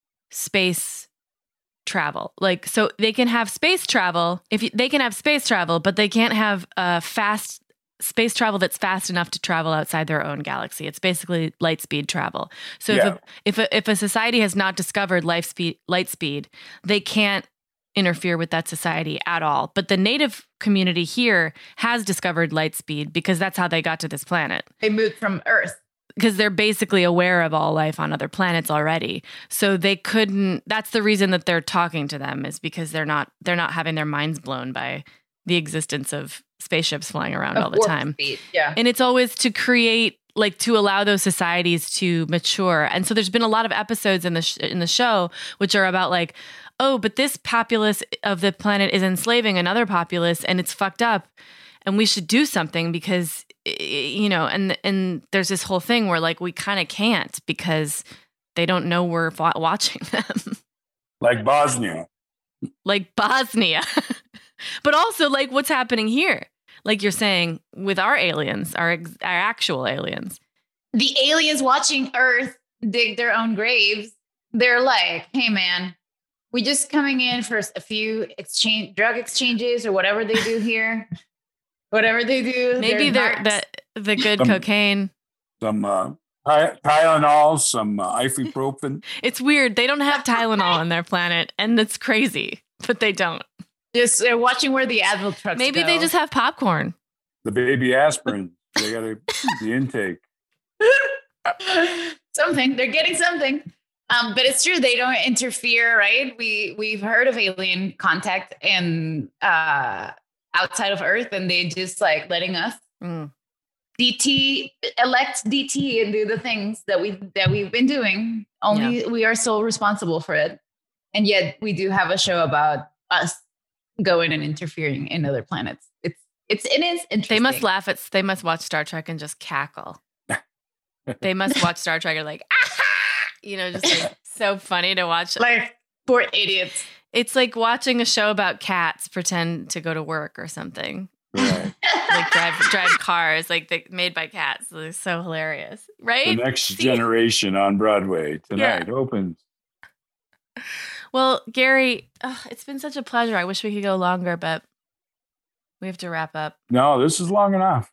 [SPEAKER 4] space travel. Like, so they can have space travel they can have space travel, but they can't have fast space travel that's fast enough to travel outside their own galaxy. It's basically light speed travel. So
[SPEAKER 5] Yeah.
[SPEAKER 4] if a society has not discovered light speed, they can't interfere with that society at all. But the native community here has discovered light speed because that's how they got to this planet.
[SPEAKER 3] They moved from Earth.
[SPEAKER 4] Because they're basically aware of all life on other planets already. So they couldn't, that's the reason that they're talking to them, is because they're not having their minds blown by the existence of spaceships flying around all the
[SPEAKER 3] Warp
[SPEAKER 4] time.
[SPEAKER 3] speed. Yeah.
[SPEAKER 4] And it's always to create, like, to allow those societies to mature. And so there's been a lot of episodes in the show which are about like, oh, but this populace of the planet is enslaving another populace and it's fucked up, and we should do something because, you know, and there's this whole thing where like we kind of can't because they don't know we're watching them.
[SPEAKER 5] Like Bosnia.
[SPEAKER 4] Like Bosnia. But also like what's happening here. Like you're saying with our aliens, our actual aliens.
[SPEAKER 3] The aliens watching Earth dig their own graves. They're like, hey, man, we just coming in for a few drug exchanges or whatever they do here. Whatever they do.
[SPEAKER 4] Maybe the good cocaine.
[SPEAKER 5] Some Tylenol, some ibuprofen.
[SPEAKER 4] It's weird. They don't have Tylenol on their planet, and it's crazy, but they don't.
[SPEAKER 3] Just watching where the Advil trucks
[SPEAKER 4] Maybe
[SPEAKER 3] go.
[SPEAKER 4] they just have popcorn.
[SPEAKER 5] The baby aspirin. They got the intake.
[SPEAKER 3] Something. They're getting something. But it's true. They don't interfere, right? We've heard of alien contact and outside of Earth, and they just like letting us elect DT and do the things that we've been doing. Only we are still responsible for it. And yet we do have a show about us going and interfering in other planets. It is interesting.
[SPEAKER 4] They must watch Star Trek and just cackle. They must watch Star Trek and like, just like so funny to watch.
[SPEAKER 3] Like poor idiots.
[SPEAKER 4] It's like watching a show about cats pretend to go to work or something.
[SPEAKER 5] Right.
[SPEAKER 4] Like drive cars, like made by cats. It's so hilarious, right?
[SPEAKER 5] The Next Generation on Broadway tonight opens.
[SPEAKER 4] Well, Gary, it's been such a pleasure. I wish we could go longer, but we have to wrap up.
[SPEAKER 5] No, this is long enough.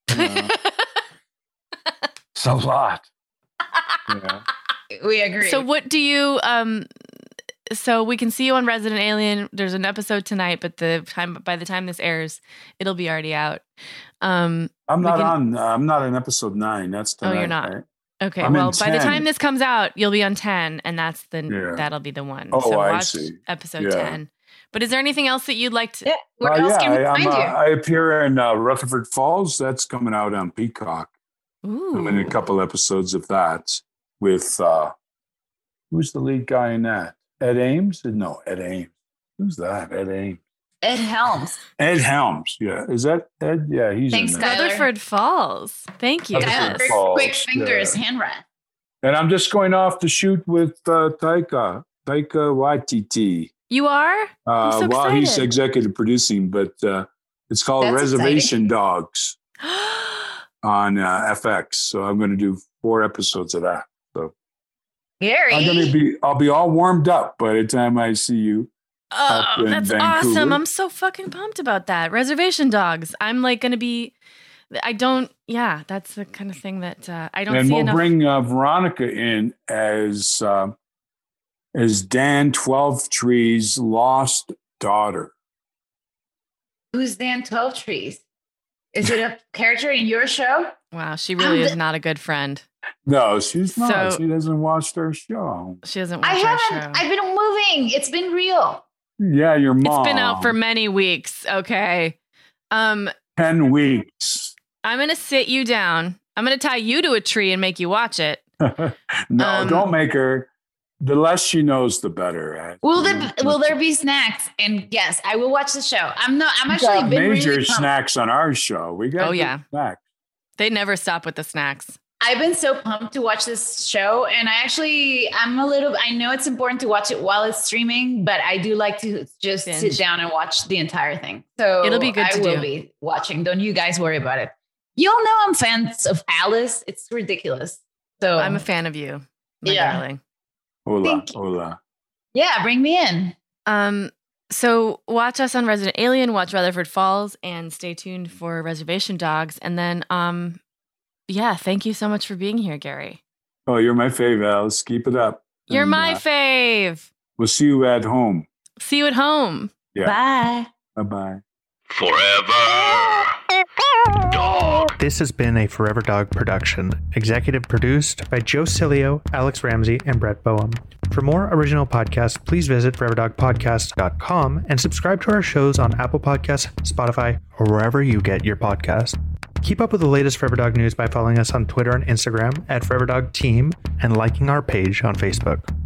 [SPEAKER 5] It's a lot. Yeah.
[SPEAKER 3] We agree.
[SPEAKER 4] So what do you so we can see you on Resident Alien. There's an episode tonight, but by the time this airs, it'll be already out.
[SPEAKER 5] I'm not on episode 9. That's tonight.
[SPEAKER 4] Oh, you're not.
[SPEAKER 5] Right?
[SPEAKER 4] Okay. Well, by the time this comes out, you'll be on 10, and that'll be the one.
[SPEAKER 5] Oh,
[SPEAKER 4] so
[SPEAKER 5] I
[SPEAKER 4] watch
[SPEAKER 5] see.
[SPEAKER 4] Episode 10. But is there anything else that you'd like to?
[SPEAKER 3] Yeah. Where else can we find you?
[SPEAKER 5] I appear in Rutherford Falls. That's coming out on Peacock.
[SPEAKER 4] Ooh.
[SPEAKER 5] I'm in a couple episodes of that with who's the lead guy in that? Ed Ames? No, Ed Ames. Who's that? Ed Ames.
[SPEAKER 3] Ed Helms.
[SPEAKER 5] Ed Helms. Yeah. Is that Ed? Yeah, he's
[SPEAKER 3] Thanks,
[SPEAKER 5] in there.
[SPEAKER 4] Rutherford Falls. Thank you.
[SPEAKER 5] Rutherford
[SPEAKER 4] Yes.
[SPEAKER 5] Falls.
[SPEAKER 3] Quick fingers, hand wrap.
[SPEAKER 5] And I'm just going off to shoot with Taika Waititi.
[SPEAKER 4] You are? I'm so
[SPEAKER 5] Well, he's
[SPEAKER 4] excited.
[SPEAKER 5] executive producing, but it's called
[SPEAKER 3] That's
[SPEAKER 5] Reservation Dogs on FX. So I'm going to do 4 episodes of that. So
[SPEAKER 3] Gary.
[SPEAKER 5] I'll be all warmed up by the time I see you.
[SPEAKER 4] Oh,
[SPEAKER 5] in
[SPEAKER 4] that's
[SPEAKER 5] Vancouver.
[SPEAKER 4] awesome. I'm so fucking pumped about that. Reservation Dogs. I'm like going to be, that's the kind of thing that I don't
[SPEAKER 5] And
[SPEAKER 4] see
[SPEAKER 5] we'll
[SPEAKER 4] enough.
[SPEAKER 5] bring Veronica in as Dan 12tree's lost daughter.
[SPEAKER 3] Who's Dan 12 Trees? Is it a character in your show?
[SPEAKER 4] Wow, she really is not a good friend.
[SPEAKER 5] No, she's not.
[SPEAKER 4] So-
[SPEAKER 5] She doesn't watch their show.
[SPEAKER 4] She doesn't watch
[SPEAKER 3] I
[SPEAKER 4] our
[SPEAKER 3] haven't.
[SPEAKER 4] show.
[SPEAKER 3] I've been moving. It's been real.
[SPEAKER 5] Yeah, your mom.
[SPEAKER 4] It's been out for many weeks. Okay.
[SPEAKER 5] 10 weeks.
[SPEAKER 4] I'm going to sit you down. I'm going to tie you to a tree and make you watch it.
[SPEAKER 5] No, don't make her. The less she knows, the better.
[SPEAKER 3] Will there be snacks? And yes, I will watch the show. I'm actually
[SPEAKER 5] got
[SPEAKER 3] been
[SPEAKER 5] major
[SPEAKER 3] really pumped.
[SPEAKER 5] snacks on our show. We got good snacks.
[SPEAKER 4] They never stop with the snacks.
[SPEAKER 3] I've been so pumped to watch this show, and I know it's important to watch it while it's streaming, but I do like to just sit down and watch the entire thing. So
[SPEAKER 4] It'll be good to
[SPEAKER 3] I will
[SPEAKER 4] do.
[SPEAKER 3] be watching. Don't you guys worry about it. You all know I'm fans of Alice. It's ridiculous. So
[SPEAKER 4] I'm a fan of you, my darling.
[SPEAKER 5] Hola.
[SPEAKER 3] Yeah, bring me in.
[SPEAKER 4] So watch us on Resident Alien, watch Rutherford Falls, and stay tuned for Reservation Dogs. And then, thank you so much for being here, Gary.
[SPEAKER 5] Oh, you're my fave, Alice. Keep it up.
[SPEAKER 4] You're
[SPEAKER 5] And,
[SPEAKER 4] my fave.
[SPEAKER 5] We'll see you at home.
[SPEAKER 4] See you at home.
[SPEAKER 5] Yeah.
[SPEAKER 3] Bye.
[SPEAKER 5] Bye-bye.
[SPEAKER 11] Forever Dog.
[SPEAKER 12] This has been a Forever Dog production, executive produced by Joe Cilio, Alex Ramsey, and Brett Boehm. For more original podcasts, please visit foreverdogpodcast.com and subscribe to our shows on Apple Podcasts, Spotify, or wherever you get your podcasts. Keep up with the latest Forever Dog news by following us on Twitter and Instagram at Forever Dog Team and liking our page on Facebook.